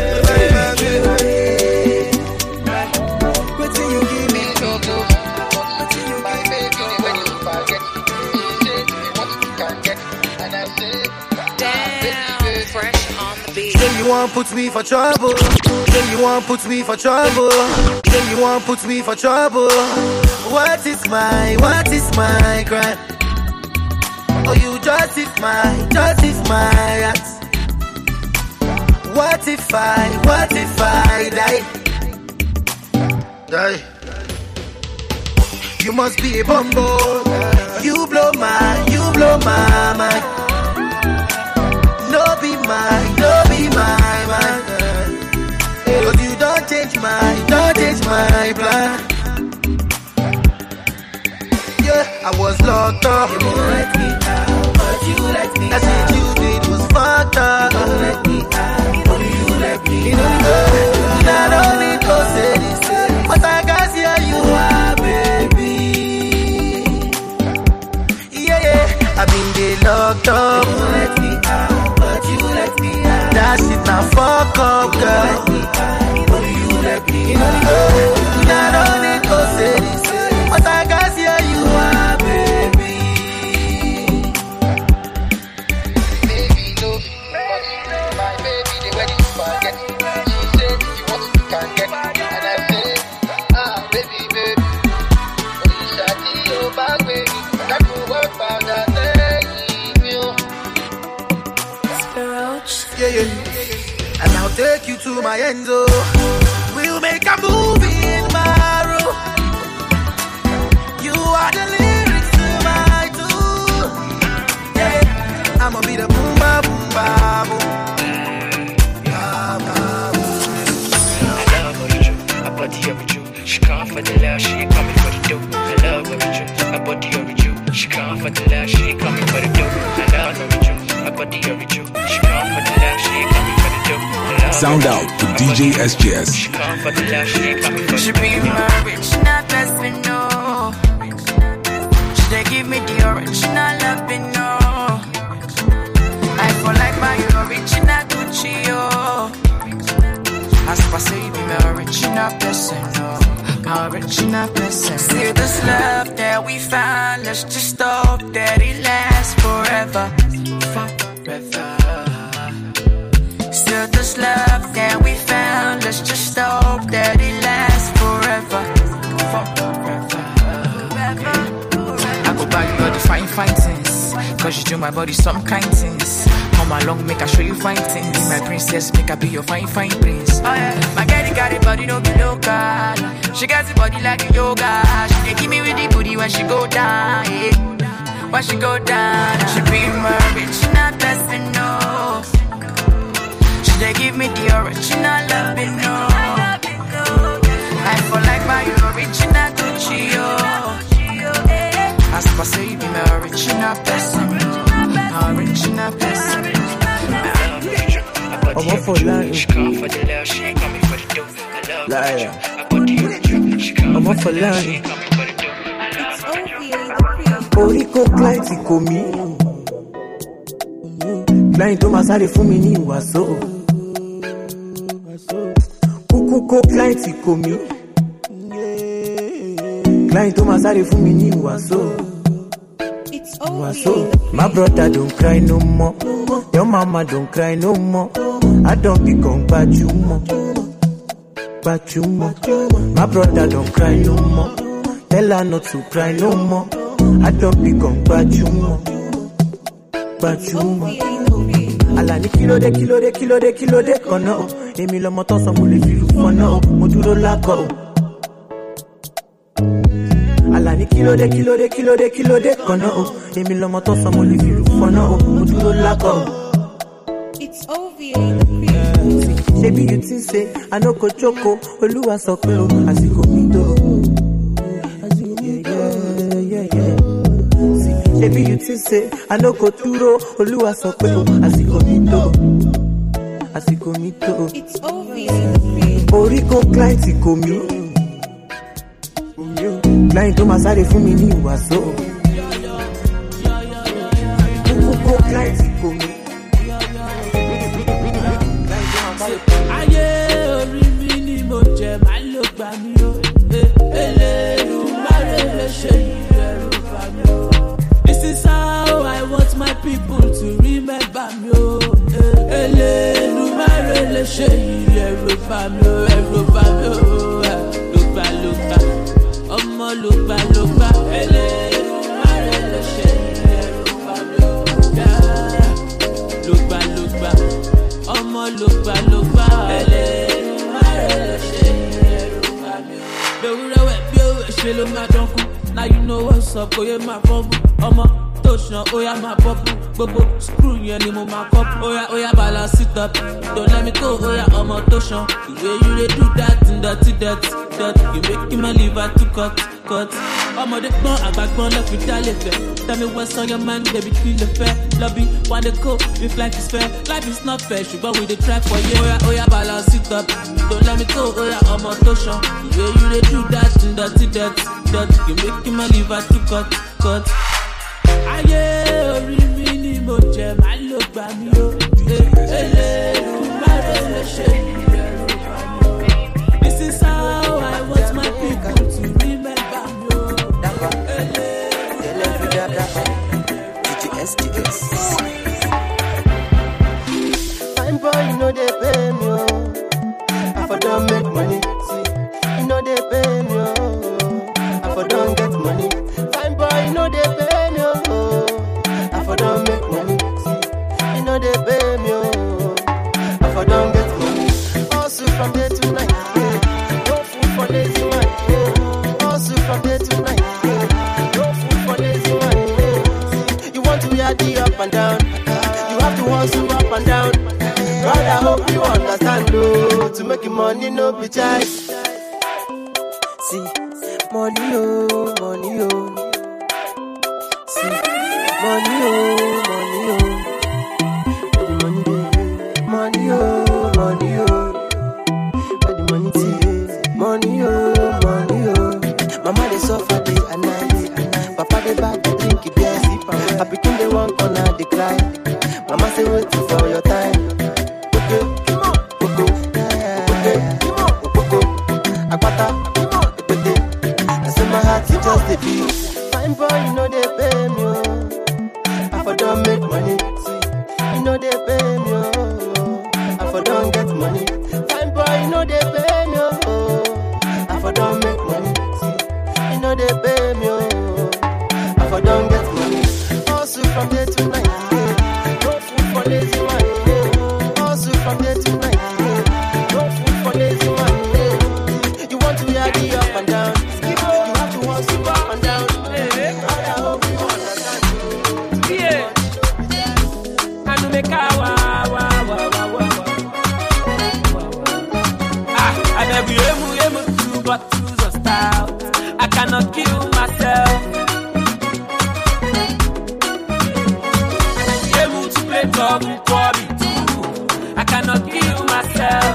Wait till you give me trouble. Say you want put me for trouble. Say you want put me for trouble. Say you want put me for trouble. What is my, what is my crime? Oh, you justify, justify acts. What if I, what if I die? Die. You must be a bumbo. You blow my, you blow my mind. No be mine, no be my man. Cause you don't change my, don't change my plan. Yeah, I was locked up. You won't let me out, but you let me out. That shit you did was fucked up. You won't let me out, but you let me out. I don't need to say this, but I can see how you are, baby. Yeah, yeah, I've been there locked up. You won't let me out. You let me out. That shit now fuck up, girl. You let me out. You let me out. I don't need to say this, but I can see how you are, baby. Baby, no, but my baby, the way you forget. She said you want to can get, and I said, ah, baby, baby. Oh, you shall see your back, baby. That will work for that day. Yeah, yeah, yeah. And I'll take you to my end zone. We'll make a movie in my room. You are the lyrics to my tune. Yeah, I'ma be the boom ba boom ba boom. I love her with you, I body her with you. She come for the love, she coming for the dope. I love her with you, I body her with you. She come for the love, she coming for the dope. I love her with you, I body her with you. She come for the love, she coming for the dope. Sound out to D J S J S. She come for the love, she coming for the dope. She be my original best friend, no. She dey give me the original loving, no. I fall like my original Gucci, oh. As per say, you be my original person, no. My original person. See this love that we found, let's just hope that it lasts forever. Forever. Still this love that we found, let's just hope that it lasts forever. Forever. I go buy you all the fine, fine things, cause you do my body some kind things. Come along, make I show you fine things. Be my princess, make I be your fine, fine prince. Oh yeah, my girl got a body, no be local. She got the body like a yoga. She dey give me with the booty when she go down, yeah. When she go down, she be my original blessing, no. They give me the original loving, no. I fall like my original Gucci, oh. As per say, you be my original person, my original person. I'm up for life. She come for the love, she coming for the dope. I love you. I body her with you. She come for the love, she coming for the dope. Oríkó client kò mí. Client tó máa sáré fún mi ní ìwàsó. Kúkú client kò mí. Client tó máa sáré fún mi ní ìwàsó. It's O So my brother don't cry no more. Your mama don't cry no more. I don't become bad you more. Bad you more. My brother don't cry no more. Tell her not to cry no more. I don't become bad you more. Bad you more. Ala ni kilo de kilo de kilo de kilo de kono. Emi lo moto so mo le filu fono. Mo duro la ko. Ala ni kilo de kilo de kilo de kilo de kono. Emi lo moto so mo le filu fono. Mo duro la ko. It's O V A in the field. Baby, you think say I no go choco. Oluwa so pe o, asiko mi do. Yeah, yeah, yeah. Baby, you think say I no go duro. Oluwa so pe o, asiko mi do. Asiko mi do. It's O V A in the field. Orico client iko mi. Client to ma sáré fún mi ní ìwàsó. Orico client iko mi. Ayé orí mi ni mo jẹ máa ló gbà mí o. Eléru máre lè ṣe ìrẹ̀rù bá mi o. This is how I want my people to remember me o. Eléru máre lè ṣe ìrẹ̀rù bá mi o. Ẹ̀rù bá mi o. Lùgbà lùgbà ọmọ lùgbà lùgbà. Eléru máre lè ṣe ìrẹ̀rù bá mi o. Lùgbà lùgbà ọmọ lùgbà lùgbà. Eléru máre lè ṣe ìrẹ̀rù bá mi o. Bẹ̀rù rẹ̀ bí owó ṣe ló máa dánku. Now you know what's up, kò yẹ máa fọ́bù. Ọmọ tó ṣan óyá máa bọ́bù. Gbogbo screw yẹn ni mo máa kọ́pù. Óyá óyá balance it up. Don't let me go, óyá ọmọ tó ṣan. The way you dey do that in dirty dirty dirty. You make my liver to cut cut. Ọmọdé gbọ́n àgbà gbọ́n lọ fi dá lè fẹ́. Tell me what's on your mind, baby, kí lè fẹ́. Lobby, one day go, if life is fair. Life is not fair, ṣùgbọ́n we dey try for you. Óyá óyá balance it up. Don't let me go, óyá ọmọ tó ṣan. The way you dey do that in dirty dirty dirty. You make my liver to cut cut. Ayé orí mi ni mo jẹ máa ló gbà mí o. Eléru máre lè ṣe ìrẹ̀rù bá mi o. This is how I want my people to remember me o. Eléru máre lè ṣe ìrẹ̀rù bá mi o. Fine boy, you know they pay me, oh. I for don't make money, see. You know they pay me, oh. I for don't get money. Fine boy, you know they pay me, oh. I for don't make money, see. You know they pay me, oh. I for don't get money. Hustle from day to night, yeah. No food for lazy man, yeah. Hustle from day to night, yeah. No food for lazy man, yeah. See, you want to hear the up and down. You have to hustle up and down. God, I hope you understand, oh. To make money, no be choice. See, money, oh, money, oh. See, money, oh, money, oh. Where the money dey? Money, oh, money, oh. Where the money dey? Money, oh, money, oh. Mama dey suffer day and night. Papa dey bad, dey drink it beer. I pikin dey one corner, dey cry. Mama say wait for your time. Okay, come on, okay, okay, come on, okay. Agbata, epete. I say my heart it just dey beat. Fine boy, you know they pay me, oh. I for don't make money, see. You know they pay me, oh. I for don't get money. Fine boy, you know they pay me, oh. I for don't make money, see. You know they pay me, oh. I for don't get money. Hustle from day to night, yeah. No food for lazy man, yeah. Hustle from day to night, yeah. No food for lazy man, yeah. You want to hear the up and down. You have to hustle up and down. I hope you understand. Yeah. I know make a wa wa wa wa wa. Ah, I never emu emu two bottles of stout. I cannot kill myself. Emu to play double body too. I cannot kill myself.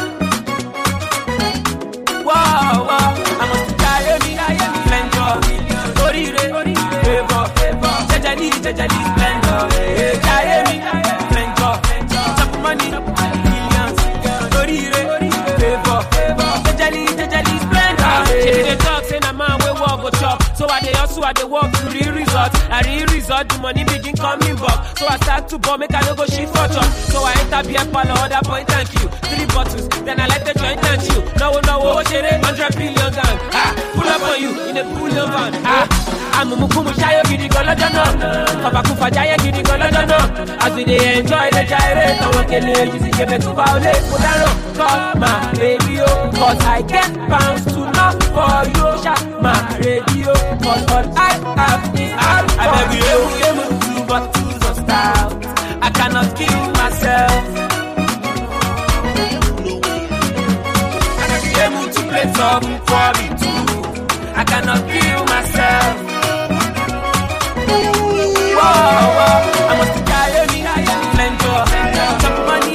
Wow, wow. I must carry me, I am splendor. Orire, favor, favor. Jajali, jajali, splendor. Carry me, splendor. Chop money, millions. Orire, favor, favor. Jajali, jajali, splendor. She dey talk, say na man we walk go chop. So I dey hustle, I dey walk to the result. But I really resort the money begin coming back. So I start to bomb, make I no go shit for church. So I enter beer parlor, order point and queue. Three bottles, then I let the joint and chill. No, no, oh, shit, hundred billion gang. Ah, pull up on you in a bullion van. Ah, I'm a mukumu shayo gidi go lojana. Kabakufa jaya gidi go lojana. As we dey enjoy the gyrate, I want to live, you see, give me to violate. Put that up, call my radio, cause I get pounds to knock for you. Shut my radio, cause all I have is alcohol. I beg you, able to but to the style. I cannot kill myself. I can be able to play something for me too. I cannot kill myself. Whoa, whoa, I must carry me, plenty of money,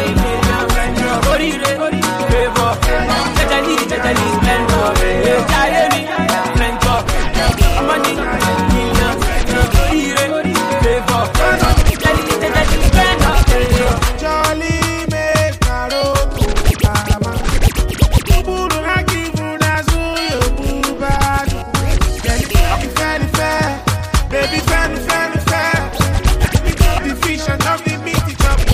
plenty of favor, jajali, jajali, plenty of carry me, plenty of money, millions, favor, jajali, jajali, plenty of Jolly make caro, mama. Uburu haki funazu yo bubadu. Baby fan fair, baby fan fan fair. The fish and of the meat it up.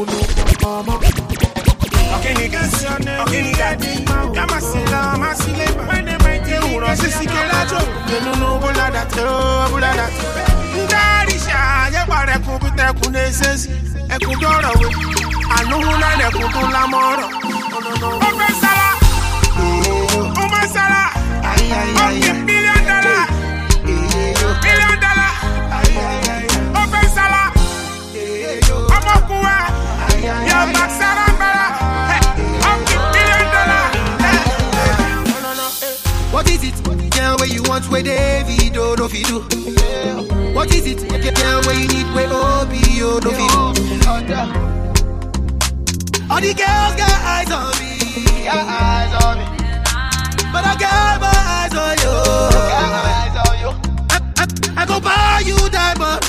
Okay niggas, okay niggas. Yama sila, ma sile. When they might tell you, no sisi kelajo. They no know bula that, bula that. Ndari sha, ya bare kubite kunesesi. Ekudora we, anuhuna ne kudula moro. Ope sala, Ope sala, okay billion dollar, billion dollar. Ope sala, Omokuwa, ya baksara mbara, okay billion dollar. What is it? Girl, where you want where David oh no fi do. What is it? Girl, where you need where Obi oh no fi do. All the girls got eyes on me, got eyes on me. But I got my eyes on you, got my eyes on you. I, I, I go buy you diamond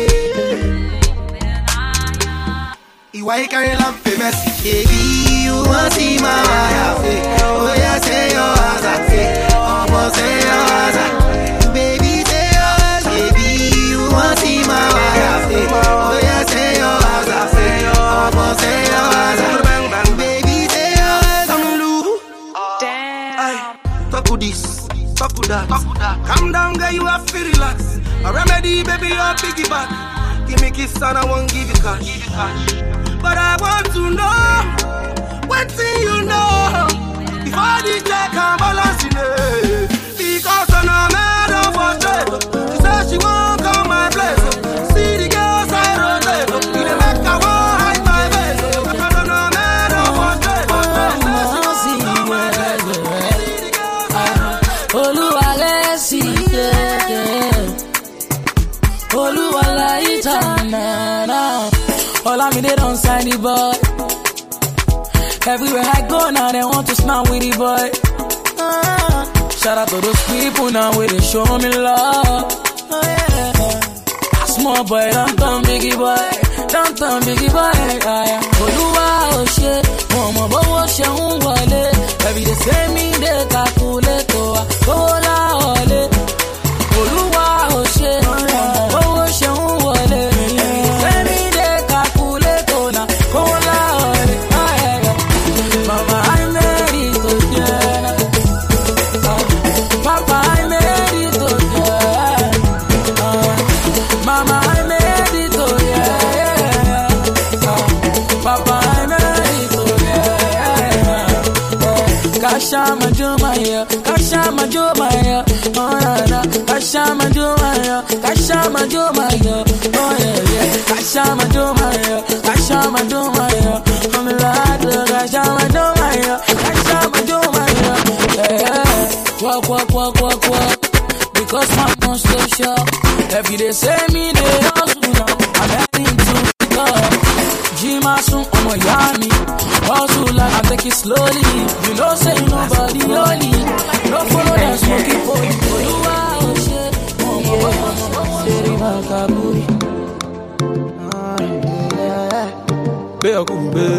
ring. Why you carry lamp famous? Baby, you want see my wife? Oh yeah, say your answer. Almost say your answer. Baby, say yours. Baby, you want see my wife? Oh yeah, say your answer. Almost say your answer. Baby, say yours. I'm Lou. Damn. Talk with this, talk with that. Calm down, girl, you have to relax. A remedy, baby, you're piggy back. Give me kiss and I won't give you cash. But I want to know what thing you know before the check can balance in it. Because I'm a man of frustrated. She said she won't come my place. See the girls I rotate. You the make I won't hide my face. Because I'm a man of frustrated. Oluwale si Oluwala itana. All I mean, they don't sign the boy. Everywhere I go now, they want to smile with the boy. Ah, shout out to those people now where they show me love. Oh, yeah. A small boy, don't turn biggie boy. Don't turn biggie boy. Ah, yeah. Oluwa, oh shit. Mama, but what she won't wallet. Every day, say me, they calculate. Oh, la, ole. Oluwa, oh shit. Mama, but what she won't wallet. Kashama Jumaya, Kashama Jumaya, oh na na, Kashama Jumaya, Kashama Jumaya, oh yeah yeah, Kashama Jumaya, Kashama Jumaya, I'm alive, Kashama Jumaya, Kashama Jumaya, yeah. Walk walk walk walk walk, because my money so sharp. Every day say me they hustle now, I'm heading to the top. Jimasun, I'm a yummy. Hustle like I take it slowly. You know, say nobody holy. No follow that smoking for you. For you are oh shit.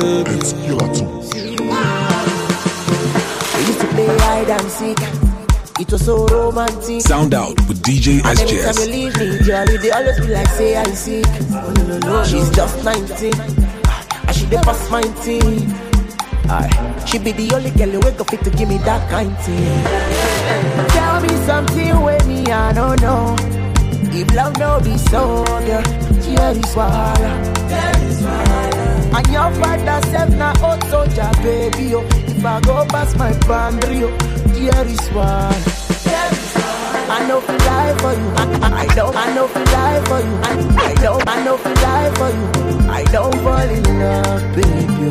I used to play hide and seek. It was so romantic. Sound out with D J S J S. And anytime you leave me, girl, they always be like, say I'm sick. Oh, no, no, no. She's just nineteen, and she dey pass nineteen. Aye. She be the only girl who wake up fit to give me that kind thing. Tell me something with me, I don't know. If love no be so, girl, here is why. And your father said na old soldier, baby, oh. If I go past my boundary, oh, here is why. I know fi die for you. I, I, I don't. I know fi die for you. I, I don't. I know fi die for you. I don't fall in love, baby.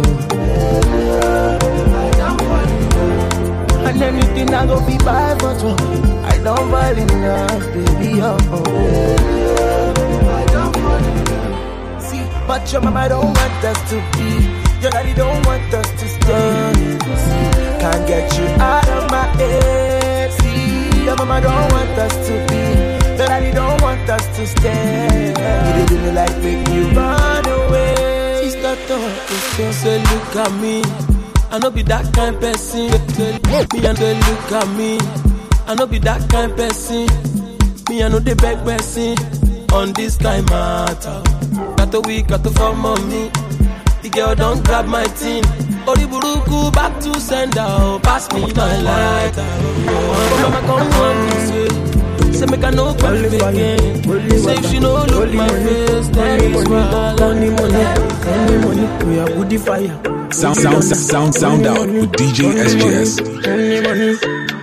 I don't fall in love. And anything I go fi buy for you. I don't fall in love, baby. Oh, oh. I don't fall in love. See, but your mama don't want us to be. Your daddy don't want us to stay. See, can't get you out of my head. See. Your mama don't want us to be. Your daddy don't want us to stay. You do me like make you run away. She start talking, say look at me. I no be that kind person. Me and they look at me. I no be that kind person. Me I know the beg person. On this kind matter. Got a week, got to form on me. The girl don't grab my team. Oriburuku back to sender. Pass me my lighter. Mama come on this way. Say make I no come again. Say if she no look my face, then it's wild. Money, money, money, money. We are good fire. Sound, sound, sound, sound out with D J S J S. Money, money.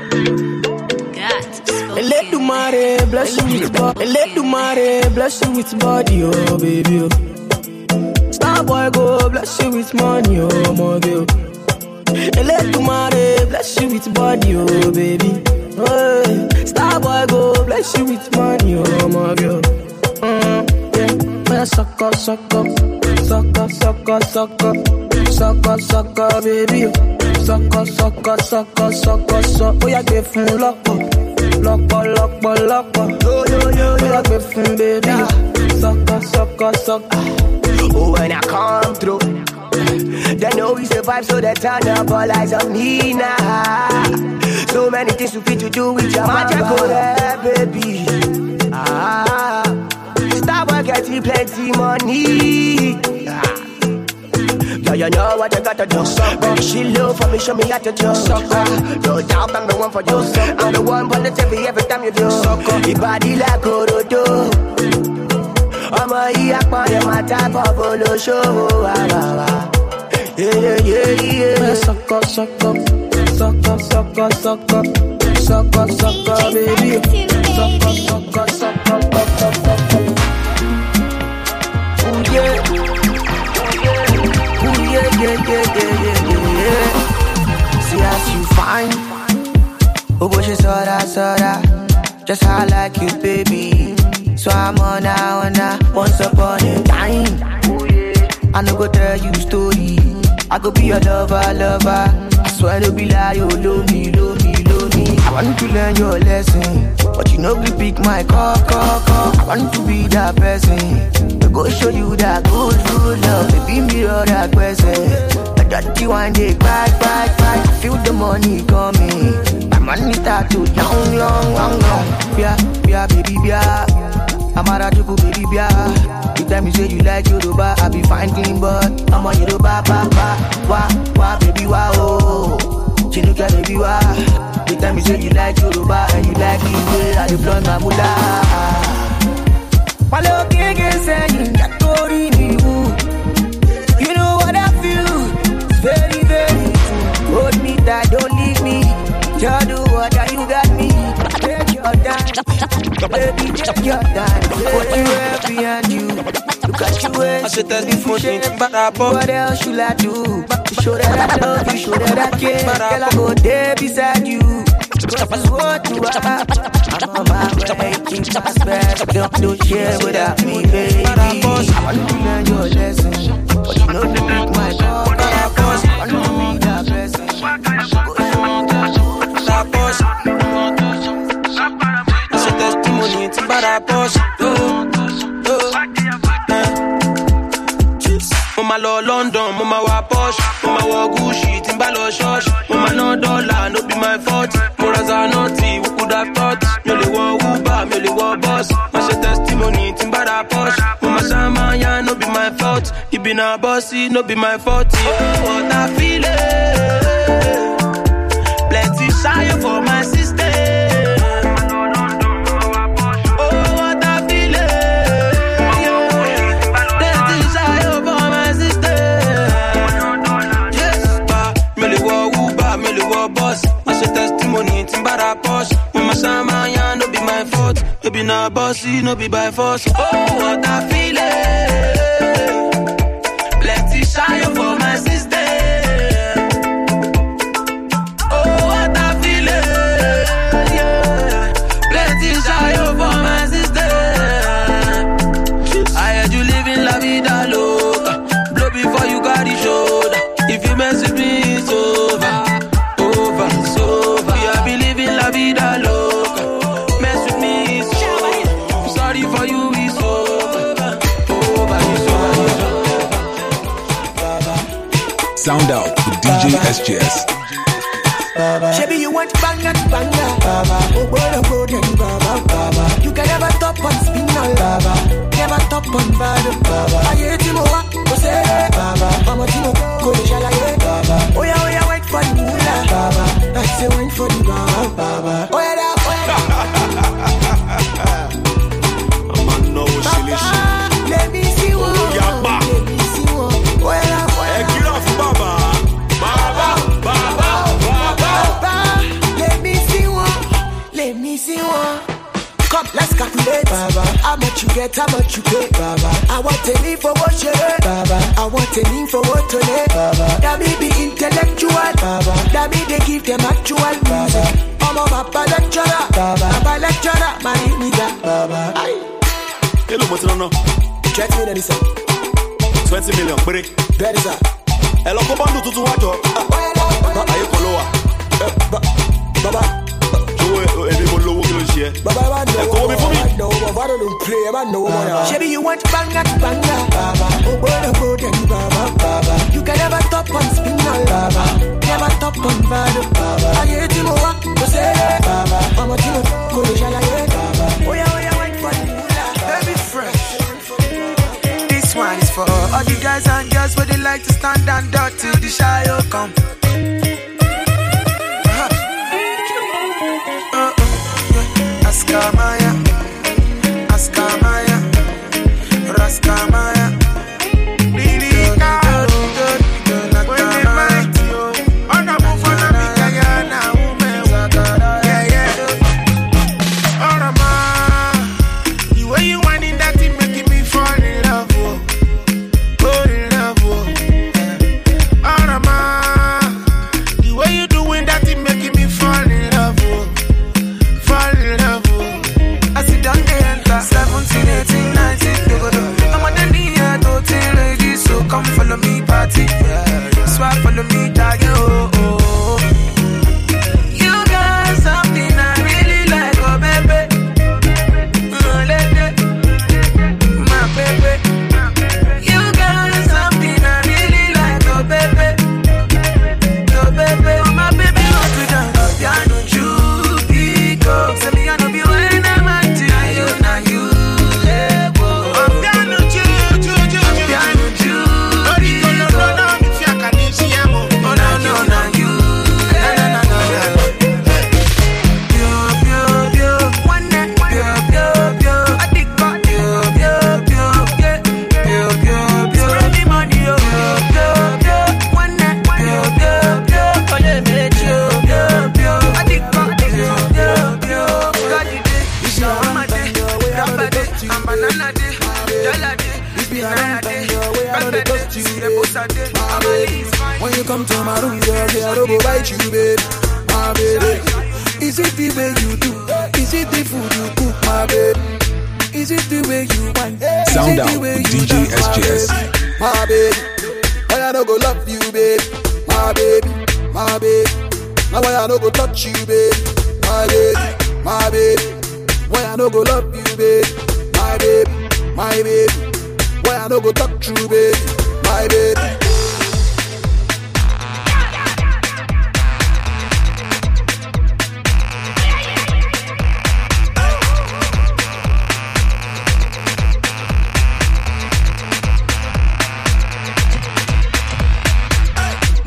Let do mare bless you with body. Let do mare bless you with body, oh baby. Star boy go bless you with money, oh my girl. Let do mare bless you with body, oh baby. Oh, star boy go bless you with money, oh my girl. Mm, yeah, suck up, suck up, suck up, suck up, suck up, suck up, suck up, baby. Suck up, suck up, suck up, suck up, suck up. Oh yeah, get full lock up. Lock up, lock up, lock up. Yo, yo, yo, yo. Get full, baby. Suck up, suck up, suck up. Oh, when I come through, they know we survive, so they turn up all eyes on me now. So many things you fit to do with your magic, oh yeah, baby. Ah, Starboy getting plenty money. Ah. Yeah, you know what you gotta do. Baby, she low for me, show me how to do. Ah, no doubt I'm the one for you. I'm the one for the T V every time you do. Your body like Orodo. I'm a yakman, my type of polo show. Yeah, yeah, yeah, yeah. Suck up, suck up, suck up, suck up, suck up, suck up, suck up, baby. Suck up, suck up, suck up, suck up, suck up. Ooh yeah, ooh yeah, yeah, yeah, yeah, yeah, yeah. See as you fine, oh boy, she saw that, saw that. Just how I like you, baby. So I'm on now and now, once upon a time. I no go tell you story. I go be your lover, lover. I swear to be like you, love me, love me, love me. I want to learn your lesson, but you know we pick my call, call, call. I want to be that person. I go show you that good, good love. Baby, me all that person. I got you one day, back, back, back. I feel the money coming. My money start to long, long, long, long. Yeah, yeah, baby, yeah. I'm a rajuku baby bia. You tell me say you like Yoruba, I be fine clean but I'm a Yoruba ba ba wa wa baby wa oh. Chinuka baby wa. You tell me say you like Yoruba and you like the way I deploy my mula. Palo kege saying that story me who. You know what I feel? It's very very true. Hold me tight, don't leave me. Just do what you got me. Take your time. Baby, take your time. Put you happy and you. Look at you waist. I should tell you for things, but I bought. What else should I do? To show that I love you, show that I care. Girl, I go there beside you. Cause what you are. I'm on my way, keep my spell. Don't do shit without me, baby. I want to learn your lesson, but you know you make my call. I want to be that person. Testimony to bada boss. Mama lo London, mama wa posh, mama wa Gucci, timba lo church, mama no dollar, no be my fault. Mora Cause I know T, who could have thought? Me only one Uber, me only one boss. I say testimony, Timbada Posh. Mama Sama, yeah, no be my fault. He be na bossy, no be my fault. Oh, what I feel it. Plenty shy for my sister. Oh, what I feel it. Plenty shy for my sister. Yes, ba, me only one Uber, me only one boss. I say testimony, Timbada Posh. Mama Sama, yeah, no be my fault. You be na bossy, no be by force. Oh, what I feel it. Plenty shy for my sister. Oh, what I feel it. Yeah. Plenty shy for my sister. I heard you living la vida loca. Blow before you got the shoulder. If you mess with me, it's over. Over, it's over. Yeah, I be living la vida loca. Mess with me, it's over. Sorry for you, it's over. Over, it's over. Sound out with D J S J S. Shabby, you want banger to banger. Oh, boy, oh, boy, then Baba. You can never top on spin all Baba. Never top on Baba. I hate him, oh, go say Baba. I'm a Timo, go to Shalaye Baba. Oh, yeah, oh, yeah, wait for the moolah Baba. I say, wait for the Baba. Baba. Oh, yeah, oh, yeah. I'm a no shilishi. Let me see one. Oh, yeah, ba. Let me see one. Oh, yeah, oh, yeah. Hey, get off Baba. Baba, Baba, Baba. Let me see one. Let me see one. Come, let's calculate, Baba. How much you get, how much you pay, Baba. I want a name for what you heard, Baba. I want a name for what to need, Baba. That me be intellectual, Baba. That me they give them actual music. I'm a Baba lecturer, Baba. Baba lecturer, my nigga, Baba. Aye. Hello, what's on? twenty million, sir. twenty million, break. Better, sir. Hello, come on, do to what? Are you follower? Baba. Baba, I know, Baba, don't play, I know, Shabby, you want banger to banger, Baba. Oh, boy, oh, boy, then Baba, Baba. You can never top on spin all Baba. Never top on Baba. I hate him, oh, go say Baba. I'm a Timo, go to Shalaye Baba. Oh, yeah, oh, yeah, wait for the moolah. Baby fresh. This one is for all the guys and girls where they like to stand and dot till the shy come. Askamaya, Askamaya, Raskamaya. Lilika, when they might you, on a move on a Mikayana, yeah, yeah. Orama, the way you want in that thing making me fall in love, oh, fall in love, oh. Orama, the way you doing that thing making me fall in love, oh. seventeen, eighteen, nineteen, I'm on the near thirteen ladies, so come follow me party. Swap follow me, dog, oh, oh. You got something I really like, oh, baby. Oh, baby. My baby. You got something I really like, oh, baby. Oh, baby. Oh, my baby, want to dance. Piano, Jubico. Say me, I know be when I'm at you. Now you. When you come to my room, girl, I don't go bite you, babe. My baby, is it the way you do? Is it the food you cook, my baby? Is it the way you want? Sound out with D J S J S. My baby, why I don't go love you, babe? My baby, my baby, now why I don't go touch you, babe? My baby, my baby, why I don't go love you, babe? My baby, my baby, why I don't go talk you, babe? My baby.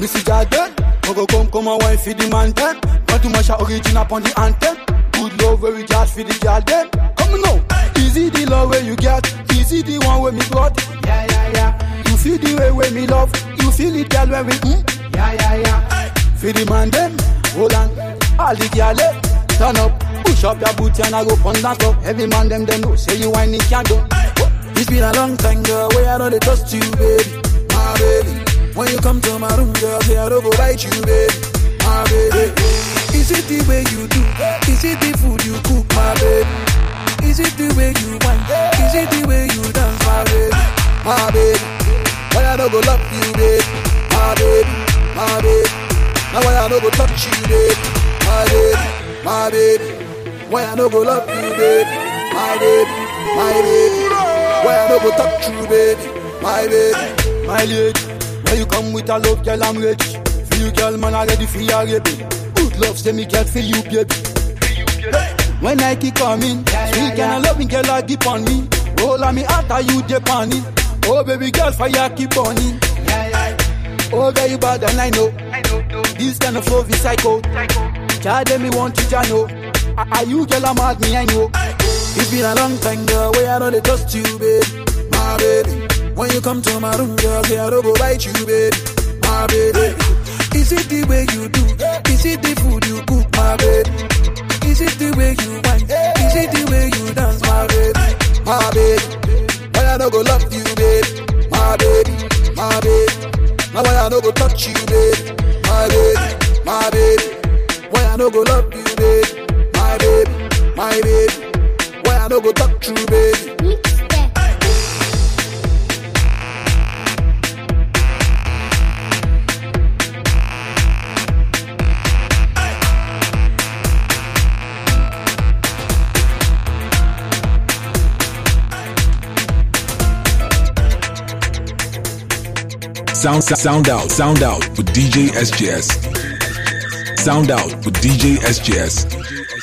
Missy Jordan, go go come come and wine for the man then. Want to mash a origin upon the anthem. Good love where we got for the garden. Come now, easy the love where you get, easy the one where me got. Yeah yeah yeah. You feel the way where me love, you feel it girl when we mm. Yeah yeah yeah. For the man then, hold on, all the girl turn up, push up your booty and I go on that up. Every man them them know say you whining can't do. It's been a long time, girl, where I know they trust you, baby, my baby. When you come to my room, girl, say I don't go bite you, baby, my baby. Is it the way you do? Is it the food you cook, my baby? Is it the way you whine? Is it the way you dance, my baby, my baby? Why I don't go love you, baby, my baby, my baby? Now why I don't go touch you, baby, my baby, my baby? Why I don't go love you, baby, my baby, my baby? Why I don't go touch you, baby, my baby, my lady? When you come with a love, girl, I'm ready. For you, girl, man, I'm ready for your baby. Good love, say me, girl, for you, baby. When I keep coming, sweet girl, love me, girl, I keep on me. Roll on me after you, dip on it. Oh, baby girl, fire keep on it. Oh, very bad, and I know. This kind of flow is psycho. Child, me want it, I know. Are you, girl, I'm mad, me, I know. It's been a long time, girl, where I know they trust you, baby, my baby. When you come to my room, girl, say I don't go bite you, baby, my baby. Is it the way you do? Is it the food you cook, my baby? Is it the way you whine? Is it the way you dance, my baby, my baby? Why I don't go love you, baby, my baby, my baby? Now why I don't go touch you, baby, my baby, my baby? Why I don't go love you, baby, my baby, my baby? Why I don't go touch you, baby? Sound, sound out, sound out with D J S J S. Sound out with D J S J S.